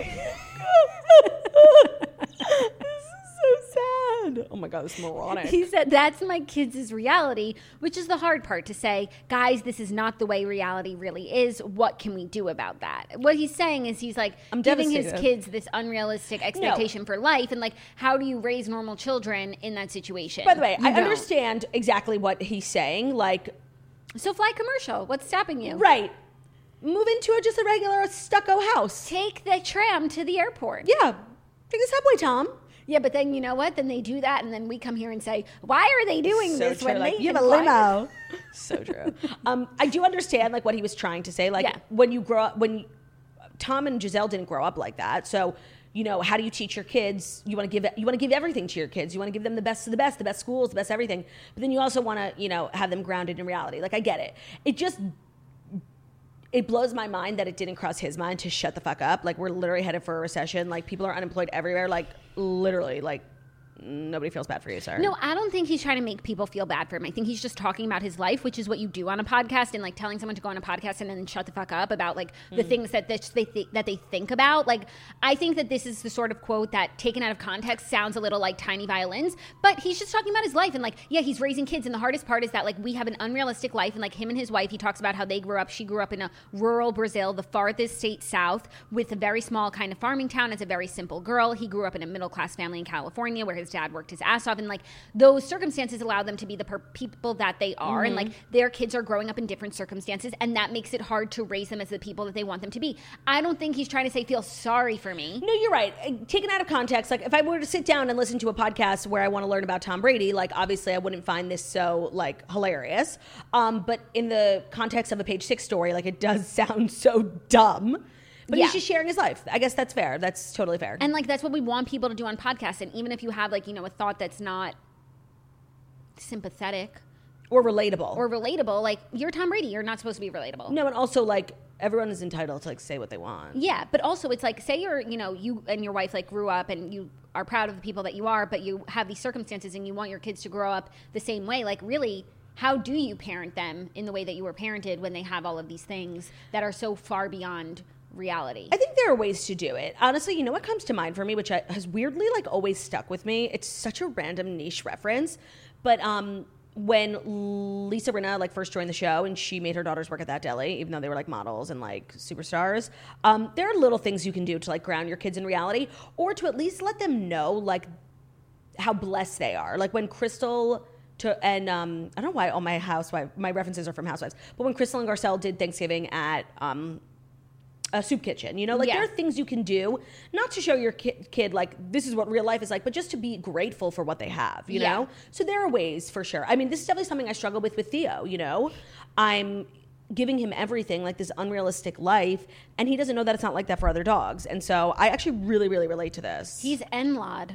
So sad. Oh my God, this is moronic. He said, "That's my kids' reality," which is the hard part, to say, guys, this is not the way reality really is. What can we do about that? What he's saying is he's like giving his kids this unrealistic expectation for life. And like, how do you raise normal children in that situation? By the way, I understand exactly what he's saying. Like, so fly commercial. What's stopping you? Right. Move into just a regular stucco house. Take the tram to the airport. Yeah. Take the subway, Tom. Yeah, but then you know what? Then they do that, and then we come here and say, "Why are they doing this true. when like, they you have a limo?" So true. I do understand like what he was trying to say. Like when you grow up, Tom and Giselle didn't grow up like that, so you know, how do you teach your kids? You want to give everything to your kids. You want to give them the best of the best schools, the best everything. But then you also want to, you know, have them grounded in reality. Like, I get it. It blows my mind that it didn't cross his mind to shut the fuck up. Like, we're literally headed for a recession. Like, people are unemployed everywhere. Like, literally, like, nobody feels bad for you, sir. No, I don't think he's trying to make people feel bad for him. I think he's just talking about his life, which is what you do on a podcast, and like telling someone to go on a podcast and then shut the fuck up about like the things that they think about. Like, I think that this is the sort of quote that, taken out of context, sounds a little like Tiny Violins, but he's just talking about his life. And like, yeah, he's raising kids, and the hardest part is that like we have an unrealistic life. And like him and his wife, he talks about how she grew up in a rural Brazil, the farthest state south, with a very small kind of farming town as a very simple girl. He grew up in a middle class family in California where his dad worked his ass off, and like those circumstances allow them to be the people that they are, and like their kids are growing up in different circumstances, and that makes it hard to raise them as the people that they want them to be. I don't think he's trying to say feel sorry for me. No, you're right. Taken out of context, like if I were to sit down and listen to a podcast where I want to learn about Tom Brady, like obviously I wouldn't find this so like hilarious, but in the context of a Page Six story, like it does sound so dumb. But he's just sharing his life. I guess that's fair. That's totally fair. And like, that's what we want people to do on podcasts. And even if you have like, you know, a thought that's not sympathetic or relatable, like, you're Tom Brady. You're not supposed to be relatable. No, and also like everyone is entitled to like say what they want. Yeah, but also it's like, say you're, you know, you and your wife like grew up and you are proud of the people that you are, but you have these circumstances and you want your kids to grow up the same way. Like, really, how do you parent them in the way that you were parented when they have all of these things that are so far beyond reality? I think there are ways to do it. Honestly, you know what comes to mind for me, which has weirdly like always stuck with me? It's such a random niche reference, but when Lisa Rinna like first joined the show and she made her daughters work at that deli, even though they were like models and like superstars, there are little things you can do to like ground your kids in reality, or to at least let them know like how blessed they are. Like when Crystal I don't know why all my references are from Housewives, but when Crystal and Garcelle did Thanksgiving at a soup kitchen, you know, like there are things you can do, not to show your kid like this is what real life is like, but just to be grateful for what they have, you know? So there are ways for sure. I mean, this is definitely something I struggle with Theo, you know? I'm giving him everything, like this unrealistic life, and he doesn't know that it's not like that for other dogs. And so I actually really, really relate to this. He's Enlod.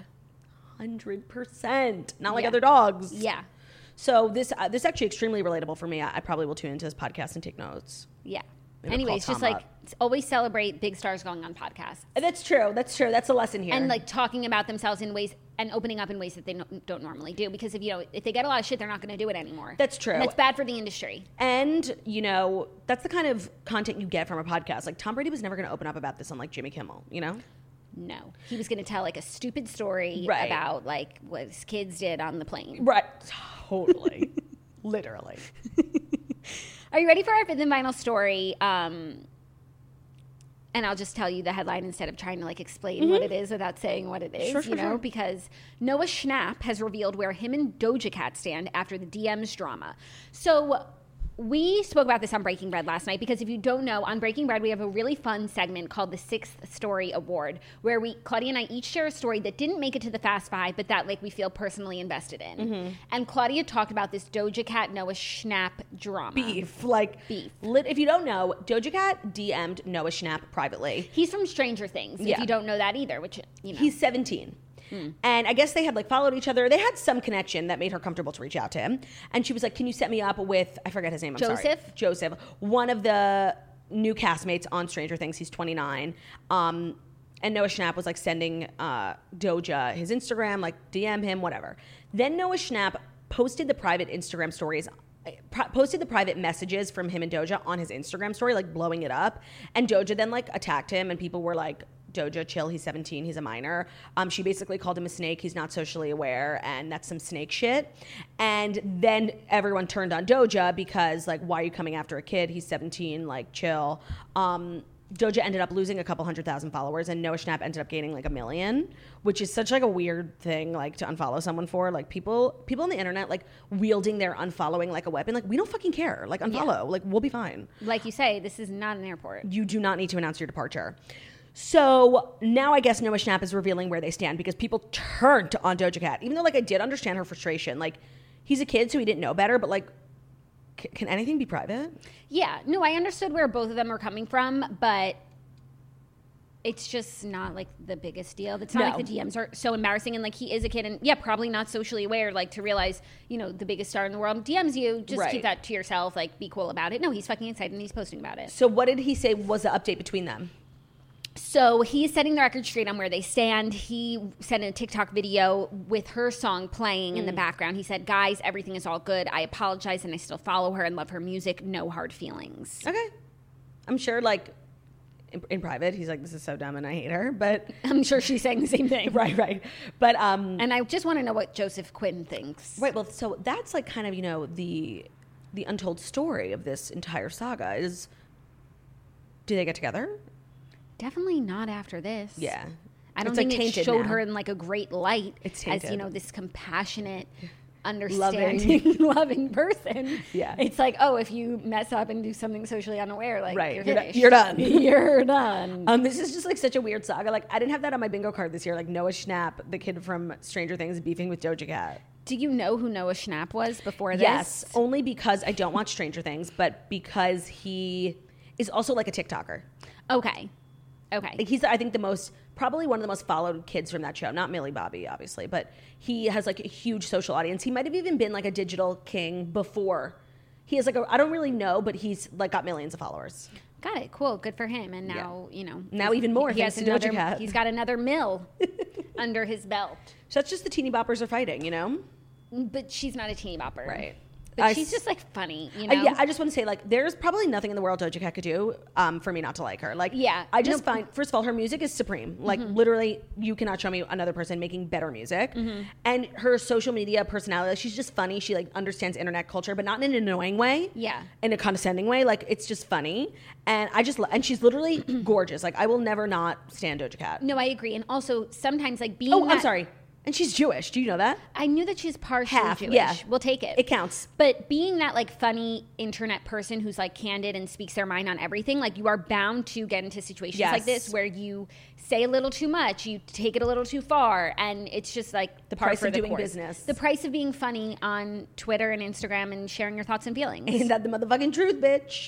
100%. Not like Yeah. other dogs. Yeah. So this actually extremely relatable for me. I probably will tune into this podcast and take notes. Yeah. Maybe Anyways, call just Tom like up. always celebrate big stars going on podcasts That's true. That's a lesson here. and like talking about themselves in ways and opening up in ways that they don't normally do. Because if they get a lot of shit, they're not going to do it anymore. That's true. And that's bad for the industry. And, that's the kind of content you get from a podcast. Like, Tom Brady was never going to open up about this on, like, Jimmy Kimmel, No, he was going to tell like a stupid story Right. about like what his kids did on the plane. Right. Totally. Literally. Are you ready for our fifth and final story? And I'll just tell you the headline instead of trying to like explain what it is without saying what it is, Sure. because Noah Schnapp has revealed where him and Doja Cat stand after the DMs drama. So we spoke about this on Breaking Bread last night because if you don't know, on Breaking Bread, we have a really fun segment called the Sixth Story Award, where Claudia and I each share a story that didn't make it to the Fast Five, but that like we feel personally invested in. And Claudia talked about this Doja Cat Noah Schnapp drama. Beef. If you don't know, Doja Cat DM'd Noah Schnapp privately. He's from Stranger Things, if Yeah. you don't know that either, which, He's 17. And I guess they had like followed each other. They had some connection that made her comfortable to reach out to him. And she was like, can you set me up with, I forget his name, I'm sorry. Joseph. One of the new castmates on Stranger Things. He's 29. And Noah Schnapp was like sending Doja his Instagram, like DM him, whatever. Then Noah Schnapp posted the private Instagram stories, posted the private messages from him and Doja on his Instagram story, like blowing it up. And Doja then like attacked him and people were like, Doja, chill, he's 17, he's a minor. She basically called him a snake, he's not socially aware, and that's some snake shit. And then everyone turned on Doja because, like, why are you coming after a kid? He's 17, like, chill. Doja ended up losing a couple 100,000 followers, and Noah Schnapp ended up gaining like 1 million, which is such like a weird thing, like to unfollow someone for. Like people on the internet, like wielding their unfollowing like a weapon. Like, we don't fucking care. Like, unfollow. Like, we'll be fine. Like you say, this is not an airport. You do not need to announce your departure. So now I guess Noah Schnapp is revealing where they stand because people turned on Doja Cat. Even though, like, I did understand her frustration. Like, he's a kid, so he didn't know better, but, like, can anything be private? Yeah. No, I understood where both of them are coming from, but it's just not, like, the biggest deal. It's not like the DMs are so embarrassing, and, like, he is a kid, and, yeah, probably not socially aware, like, to realize, the biggest star in the world DMs you, just keep that to yourself, like, be cool about it. No, he's fucking excited, and he's posting about it. So what did he say was the update between them? So he's setting the record straight on where they stand. He sent a TikTok video with her song playing in the background. He said, guys, everything is all good. I apologize and I still follow her and love her music. No hard feelings. Okay. I'm sure, like, in private, he's like, this is so dumb and I hate her, but... I'm sure she's saying the same thing. Right. But, and I just want to know what Joseph Quinn thinks. Right, well, so that's, like, kind of, the untold story of this entire saga is, do they get together? Definitely not after this. Yeah. I don't It's, think like, it tainted showed now. her in like a great light It's as, tainted. this compassionate, understanding, loving person. Yeah. It's like, oh, if you mess up and do something socially unaware, like, Right. you're You're done. finished. You're done. You're done. This is just, like, such a weird saga. Like, I didn't have that on my bingo card this year. Like, Noah Schnapp, the kid from Stranger Things, beefing with Doja Cat. Do you know who Noah Schnapp was before this? Yes, only because I don't watch Stranger Things, but because he is also, like, a TikToker. Okay. Like, he's, I think, probably one of the most followed kids from that show. Not Millie Bobby, obviously, but he has, like, a huge social audience. He might have even been, like, a digital king before. He has, like, I don't really know, but he's, like, got millions of followers. Got it. Cool. Good for him. And now, Now even more, he thanks has to Doja another, Cat. he's got another mill under his belt. So that's just the teeny boppers are fighting, But she's not a teeny bopper. Right. But she's just, like, funny, Yeah, I just want to say, like, there's probably nothing in the world Doja Cat could do for me not to like her. Like, Yeah. I just find, first of all, her music is supreme. Like, literally, you cannot show me another person making better music. And her social media personality, like, she's just funny. She, like, understands internet culture, but not in an annoying way. Yeah. In a condescending way. Like, it's just funny. And and she's literally gorgeous. Like, I will never not stand Doja Cat. No, I agree. And also, sometimes, like, being I'm sorry. And she's Jewish. Do you know that? I knew that she's partially Half, Jewish. yeah. We'll take it. It counts. But being that, like, funny internet person who's, like, candid and speaks their mind on everything, like, you are bound to get into situations like this where you say a little too much, you take it a little too far, and it's just, like, The par price for of the doing course. business. The price of being funny on Twitter and Instagram and sharing your thoughts and feelings. Ain't that the motherfucking truth, bitch?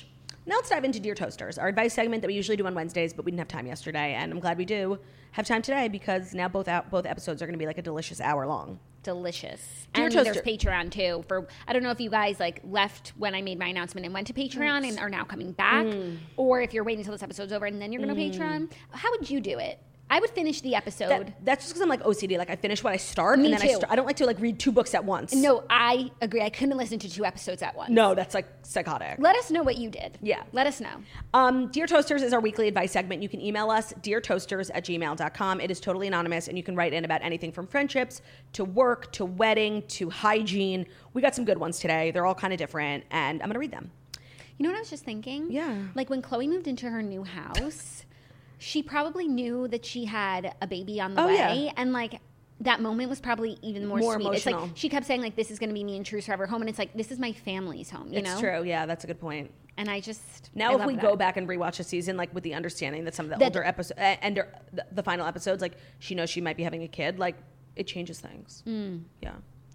Now let's dive into Dear Toasters, our advice segment that we usually do on Wednesdays, but we didn't have time yesterday, and I'm glad we do have time today because now both episodes are going to be like a delicious hour long. Delicious. Dear And Toaster. there's Patreon too. I don't know if you guys like left when I made my announcement and went to Patreon and are now coming back, or if you're waiting until this episode's over and then you're going to Patreon. How would you do it? I would finish the episode. That's just because I'm like OCD. Like I finish what I start, Me and then too. I don't like to like read 2 books at once. No, I agree. I couldn't listen to 2 episodes at once. No, that's like psychotic. Let us know what you did. Yeah. Let us know. Dear Toasters is our weekly advice segment. You can email us, deartoasters@gmail.com. It is totally anonymous, and you can write in about anything from friendships to work to wedding to hygiene. We got some good ones today. They're all kind of different, and I'm going to read them. You know what I was just thinking? Yeah. Like when Chloe moved into her new house, she probably knew that she had a baby on the way. Yeah. And like that moment was probably even more sweet. emotional. It's like she kept saying like, this is going to be me and True's forever home. And it's like, this is my family's home, you know? It's true. Yeah, that's a good point. And I just, Now, I if love we that. go back and rewatch a season, like with the understanding that some of the older episodes and the final episodes, like she knows she might be having a kid, like it changes things. Yeah.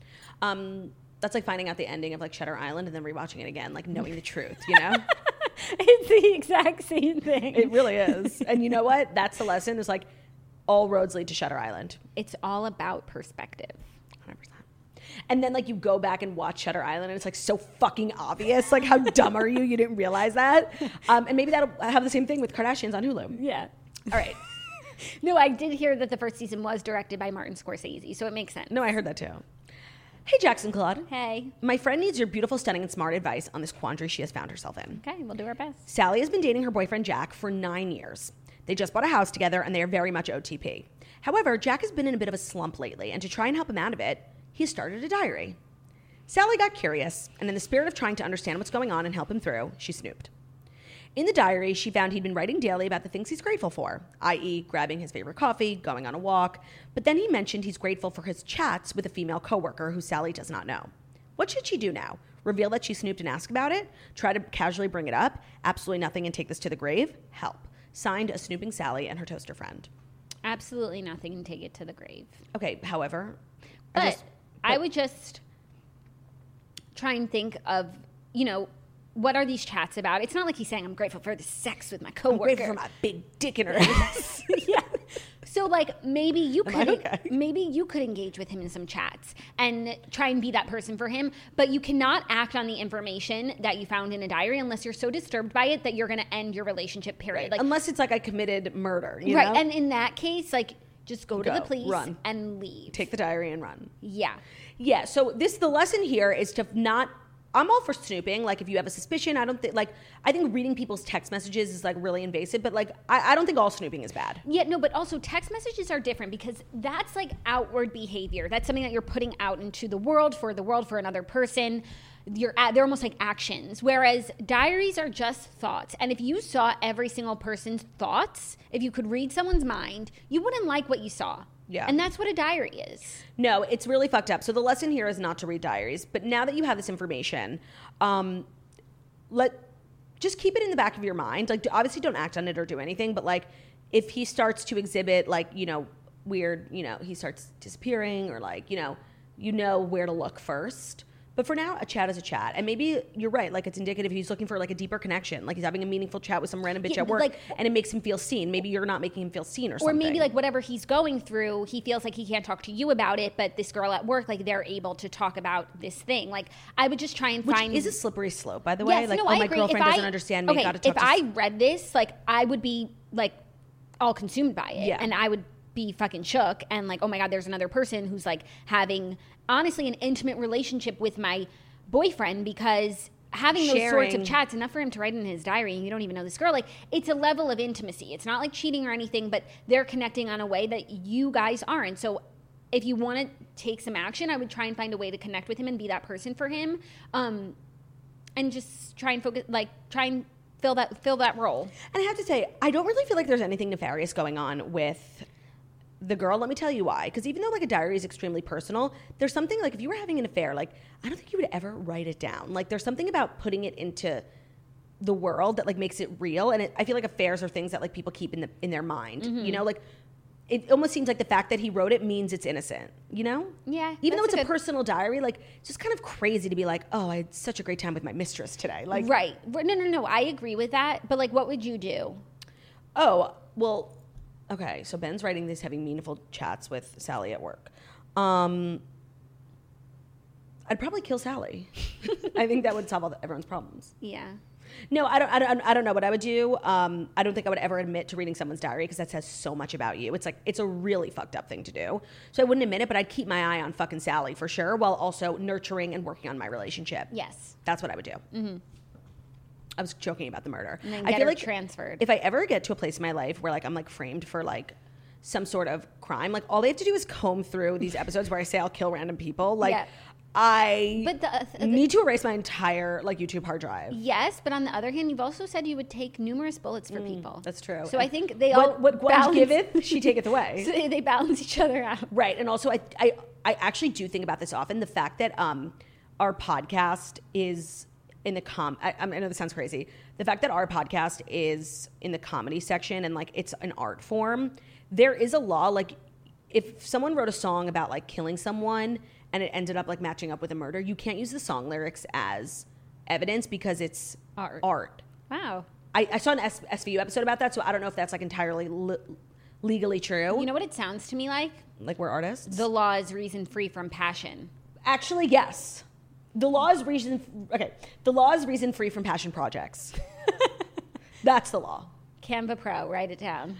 That's like finding out the ending of like Shutter Island and then rewatching it again, like knowing the truth, you know? It's the exact same thing. It really is. And you know what? That's the lesson is like all roads lead to Shutter Island. It's all about perspective. 100%. And then like you go back and watch Shutter Island and it's like so fucking obvious. Like how dumb are you? You didn't realize that. And maybe that'll have the same thing with Kardashians on Hulu. Yeah. All right. No, I did hear that the first season was directed by Martin Scorsese, so it makes sense. No, I heard that too. Hey, Jackson Claude. Hey. My friend needs your beautiful, stunning, and smart advice on this quandary she has found herself in. Okay, we'll do our best. Sally has been dating her boyfriend Jack for 9 years. They just bought a house together and they are very much OTP. However, Jack has been in a bit of a slump lately, and to try and help him out of it, he started a diary. Sally got curious, and in the spirit of trying to understand what's going on and help him through, she snooped. In the diary, she found he'd been writing daily about the things he's grateful for, i.e., grabbing his favorite coffee, going on a walk, but then he mentioned he's grateful for his chats with a female coworker who Sally does not know. What should she do now? Reveal that she snooped and ask about it? Try to casually bring it up? Absolutely nothing and take this to the grave? Help. Signed, a snooping Sally and her toaster friend. Absolutely nothing and take it to the grave. Okay, however, But I would just try and think of, you know, what are these chats about? It's not like he's saying, I'm grateful for the sex with my I'm coworker. grateful for my big dick in her ass. Yeah. So like maybe you Am I could okay? maybe you could engage with him in some chats and try and be that person for him, but you cannot act on the information that you found in a diary unless you're so disturbed by it that you're going to end your relationship period. Like Unless it's like I committed murder, you right, know? and in that case like just go to Go, the police run. and leave. Take the diary and run. Yeah. Yeah, so the lesson here is to not, I'm all for snooping. Like if you have a suspicion, I think reading people's text messages is like really invasive, but like I don't think all snooping is bad. Yeah, no, but also text messages are different because that's like outward behavior. That's something that you're putting out into the world for another person. They're almost like actions, whereas diaries are just thoughts. And if you saw every single person's thoughts, if you could read someone's mind, you wouldn't like what you saw. Yeah. And that's what a diary is. No, it's really fucked up. So the lesson here is not to read diaries, but now that you have this information, just keep it in the back of your mind. Like obviously don't act on it or do anything, but like if he starts to exhibit like, you know, weird, you know, he starts disappearing or like, you know where to look first. But for now, a chat is a chat. And maybe you're right. Like, it's indicative he's looking for, like, a deeper connection. Like, he's having a meaningful chat with some random bitch Yeah, at work, like- and it makes him feel seen. Maybe you're not making him feel seen or something. Or maybe like whatever he's going through, he feels like he can't talk to you about it, but this girl at work, like they're able to talk about this thing. Like I would just try and Which find is a slippery slope, by the way. Yes, Like, no, oh, I my agree. girlfriend If doesn't understand me. Okay, Gotta talk if to I read this, like I would be like all consumed by it, Yeah. and I would be fucking shook and like, oh my god, there's another person who's like having honestly an intimate relationship with my boyfriend because having those sorts Sharing. of chats enough for him to write in his diary and you don't even know this girl, like it's a level of intimacy. It's not like cheating or anything, but they're connecting on a way that you guys aren't. So if you want to take some action, I would try and find a way to connect with him and be that person for him, and just try and focus, like try and fill that role. And I have to say, I don't really feel like there's anything nefarious going on with the girl. Let me tell you why. Because even though like a diary is extremely personal, there's something like if you were having an affair, like I don't think you would ever write it down. Like there's something about putting it into the world that like makes it real. And I feel like affairs are things that like people keep in their mind. You know, like it almost seems like the fact that he wrote it means it's innocent, you know? Yeah, Even though that's it's a a personal diary, like, it's just kind of crazy to be like, oh, I had such a great time with my mistress today. Like, Right. No. I agree with that. But like, what would you do? oh, well, okay. So Ben's writing these having meaningful chats with Sally at work. I'd probably kill Sally. I think that would solve everyone's problems. Yeah. No, I don't know what I would do. I don't think I would ever admit to reading someone's diary because that says so much about you. It's like, it's a really fucked up thing to do. So I wouldn't admit it, but I'd keep my eye on fucking Sally for sure, while also nurturing and working on my relationship. Yes. That's what I would do. Mm-hmm. I was joking about the murder. And then I get feel her like transferred. if I ever get to a place in my life where like I'm like framed for like some sort of crime, like all they have to do is comb through these episodes where I say I'll kill random people. Like Yeah. I But need to erase my entire like YouTube hard drive. Yes, but on the other hand, you've also said you would take numerous bullets for people. That's true. So I think they all what God balance, giveth, she taketh away. So they balance each other out. Right. And also I actually do think about this often. The fact that our podcast is in the I know this sounds crazy. The fact that our podcast is in the comedy section and like it's an art form, there is a law, like if someone wrote a song about like killing someone and it ended up like matching up with a murder, you can't use the song lyrics as evidence because it's art. Wow. I saw an SVU episode about that, so I don't know if that's like entirely legally true. You know what it sounds to me like? Like we're artists? The law is reason free from passion. Actually, yes. The law is reason free from passion projects. That's the law. Canva Pro, write it down.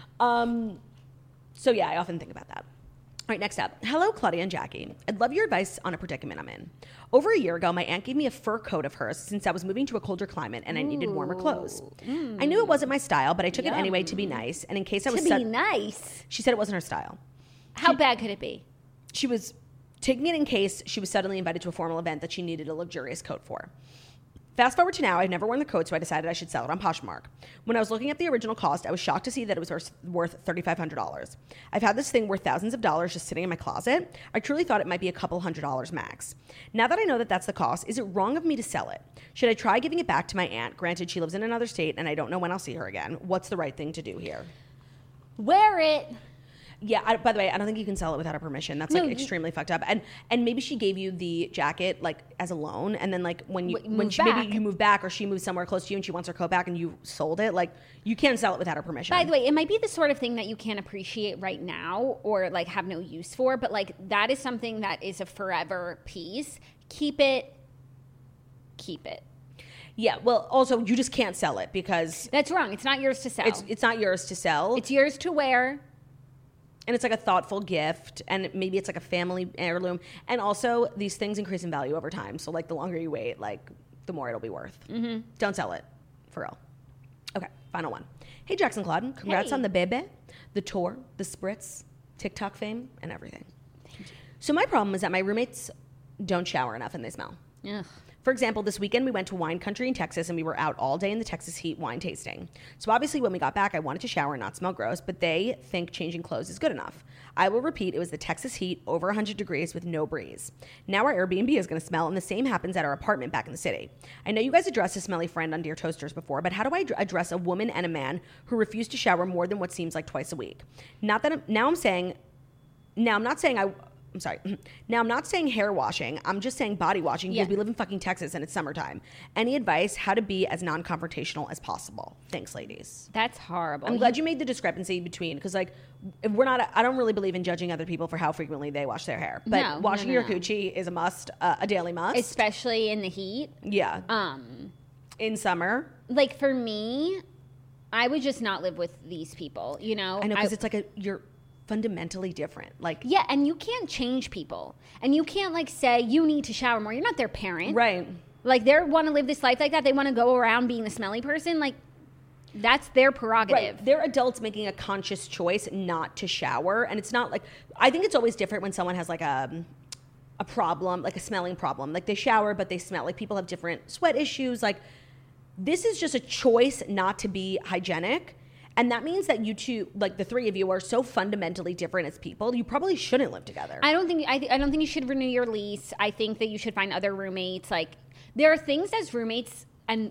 So yeah, I often think about that. All right, next up. Hello, Claudia and Jackie. I'd love your advice on a predicament I'm in. Over a year ago, my aunt gave me a fur coat of hers since I was moving to a colder climate and I needed warmer clothes. I knew it wasn't my style, but I took it anyway to be nice. And in case I was nice. She said it wasn't her style. How bad could it be? She was taking it in case she was suddenly invited to a formal event that she needed a luxurious coat for. Fast forward to now, I've never worn the coat, so I decided I should sell it on Poshmark. When I was looking at the original cost, I was shocked to see that it was worth $3,500. I've had this thing worth thousands of dollars just sitting in my closet. I truly thought it might be a couple $100s max. Now that I know that that's the cost, is it wrong of me to sell it? Should I try giving it back to my aunt? Granted, she lives in another state, and I don't know when I'll see her again. What's the right thing to do here? Wear it. Yeah, by the way, I don't think you can sell it without her permission. That's like extremely fucked up. And maybe she gave you the jacket like as a loan, and then like when maybe you move back or she moves somewhere close to you and she wants her coat back and you sold it, like you can't sell it without her permission. By the way, it might be the sort of thing that you can't appreciate right now or like have no use for, but like that is something that is a forever piece. Keep it. Yeah, well, also you just can't sell it because that's wrong. It's not yours to sell. It's not yours to sell. It's yours to wear. And it's like a thoughtful gift, and maybe it's like a family heirloom. And also, these things increase in value over time. So, like, the longer you wait, like, the more it'll be worth. Mm-hmm. Don't sell it, for real. Okay, final one. Hey, Jackson Claude, congrats on the bebe, the tour, the spritz, TikTok fame, and everything. Thank you. So my problem is that my roommates don't shower enough, and they smell. Ugh. For example, this weekend we went to wine country in Texas and we were out all day in the Texas heat wine tasting. So obviously when we got back, I wanted to shower and not smell gross, but they think changing clothes is good enough. I will repeat, it was the Texas heat, over 100 degrees with no breeze. Now our Airbnb is going to smell, and the same happens at our apartment back in the city. I know you guys addressed a smelly friend on Dear Toasters before, but how do I address a woman and a man who refuse to shower more than what seems like twice a week? Now I'm not saying hair washing. I'm just saying body washing because we live in fucking Texas and it's summertime. Any advice how to be as non-confrontational as possible? Thanks, ladies. That's horrible. I'm glad you made the discrepancy between, because like I don't really believe in judging other people for how frequently they wash their hair. But washing your coochie is a must, a daily must. Especially in the heat. Yeah. In summer. Like for me, I would just not live with these people, you know? I know, because it's like you're fundamentally different. Like, yeah, and you can't change people, and you can't like say you need to shower more. You're not their parent, right? Like they want to live this life like that. They want to go around being the smelly person. Like that's their prerogative. Right. They're adults making a conscious choice not to shower, and it's not like, I think it's always different when someone has like a problem, like a smelling problem. Like they shower but they smell. Like people have different sweat issues. Like this is just a choice not to be hygienic. And that means that you two, like the three of you, are so fundamentally different as people. You probably shouldn't live together. I don't think you should renew your lease. I think that you should find other roommates. Like there are things as roommates and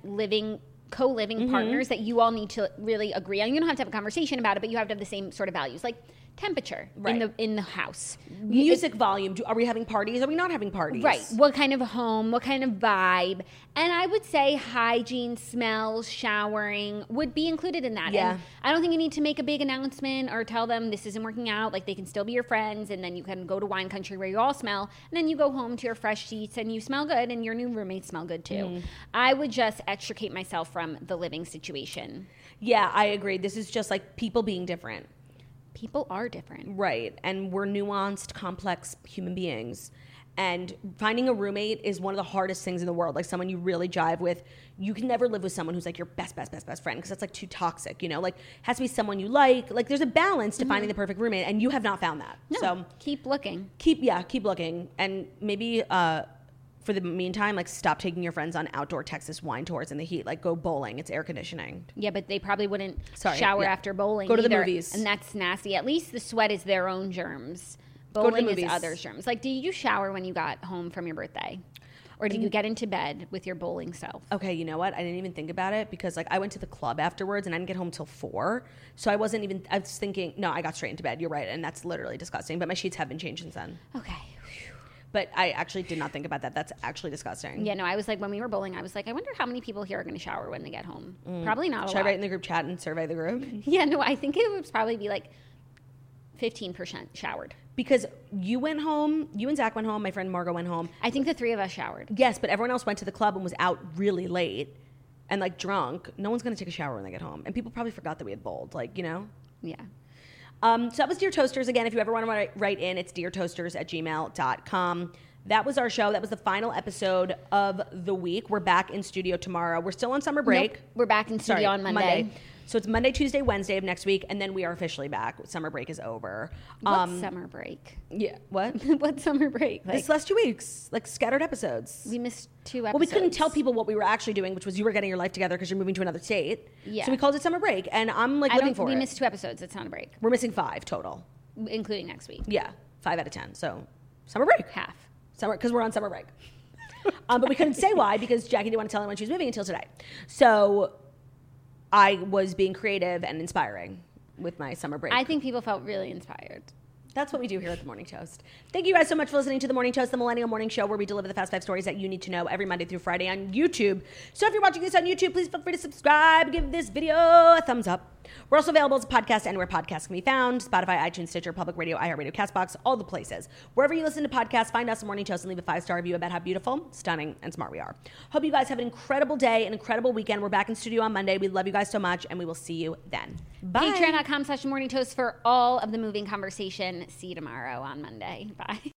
co-living partners that you all need to really agree on. You don't have to have a conversation about it, but you have to have the same sort of values. Like temperature Right. in the house. Music volume. Are we having parties? Are we not having parties? Right. What kind of home? What kind of vibe? And I would say hygiene, smells, showering would be included in that. Yeah. And I don't think you need to make a big announcement or tell them this isn't working out. Like, they can still be your friends, and then you can go to wine country where you all smell, and then you go home to your fresh sheets and you smell good, and your new roommates smell good too. I would just extricate myself from the living situation. Yeah, I agree. This is just like people being different. People are different. Right. And we're nuanced, complex human beings. And finding a roommate is one of the hardest things in the world. Like, someone you really jive with. You can never live with someone who's like your best friend, because that's like too toxic, you know? Like, it has to be someone you like. Like, there's a balance to finding the perfect roommate, and you have not found that. No, So keep looking. keep looking. And maybe for the meantime, like, stop taking your friends on outdoor Texas wine tours in the heat. Like, go bowling. It's air conditioning. Yeah, but they probably wouldn't Sorry, shower yeah. after bowling. Go to the either, movies. and that's nasty. At least the sweat is their own germs. to the Bowling is movies. other germs. Like, did you shower when you got home from your birthday, or did you get into bed with your bowling self? Okay, you know what? I didn't even think about it because, like, I went to the club afterwards and I didn't get home till 4. So I was thinking, no, I got straight into bed. You're right. And that's literally disgusting. But my sheets have been changed since then. Okay. But I actually did not think about that. That's actually disgusting. Yeah, no, I was like, when we were bowling, I was like, I wonder how many people here are going to shower when they get home. Probably not a Should I lot. write in the group chat and survey the group? Yeah, no, I think it would probably be like 15% showered. Because you went home, you and Zach went home, my friend Margot went home. I think the 3 of us showered. Yes, but everyone else went to the club and was out really late and, like, drunk. No one's going to take a shower when they get home. And people probably forgot that we had bowled, like, you know? Yeah. So that was Dear Toasters. Again, if you ever want to write in, it's deartoasters@gmail.com. That was our show. That was the final episode of the week. We're back in studio tomorrow. We're still on summer break. Nope, we're back in studio on Monday. So it's Monday, Tuesday, Wednesday of next week, and then we are officially back. Summer break is over. What summer break? Yeah. What? What summer break? Like, This last 2 weeks, like, scattered episodes. we missed 2 episodes. Well, we couldn't tell people what we were actually doing, which was you were getting your life together because you're moving to another state. Yeah. So we called it summer break, and I'm like I living don't. for We it. missed 2 episodes. It's not a break, We're missing 5 total. including next week. Yeah, 5 out of 10. So summer break. Half. Summer, because we're on summer break. But we couldn't say why because Jackie didn't want to tell anyone when she was moving until today. So I was being creative and inspiring with my summer break. I think people felt really inspired. That's what we do here at The Morning Toast. Thank you guys so much for listening to The Morning Toast, the Millennial Morning Show, where we deliver the Fast 5 stories that you need to know every Monday through Friday on YouTube. So if you're watching this on YouTube, please feel free to subscribe, give this video a thumbs up. We're also available as a podcast anywhere podcasts can be found: Spotify, iTunes, Stitcher, Public Radio, iHeartRadio, CastBox, all the places. Wherever you listen to podcasts, find us The Morning Toast and leave a 5-star review about how beautiful, stunning, and smart we are. Hope you guys have an incredible day, an incredible weekend. We're back in studio on Monday. We love you guys so much, and we will see you then. Bye. Patreon.com/morningtoast for all of the moving conversation. See you tomorrow on Monday. Bye.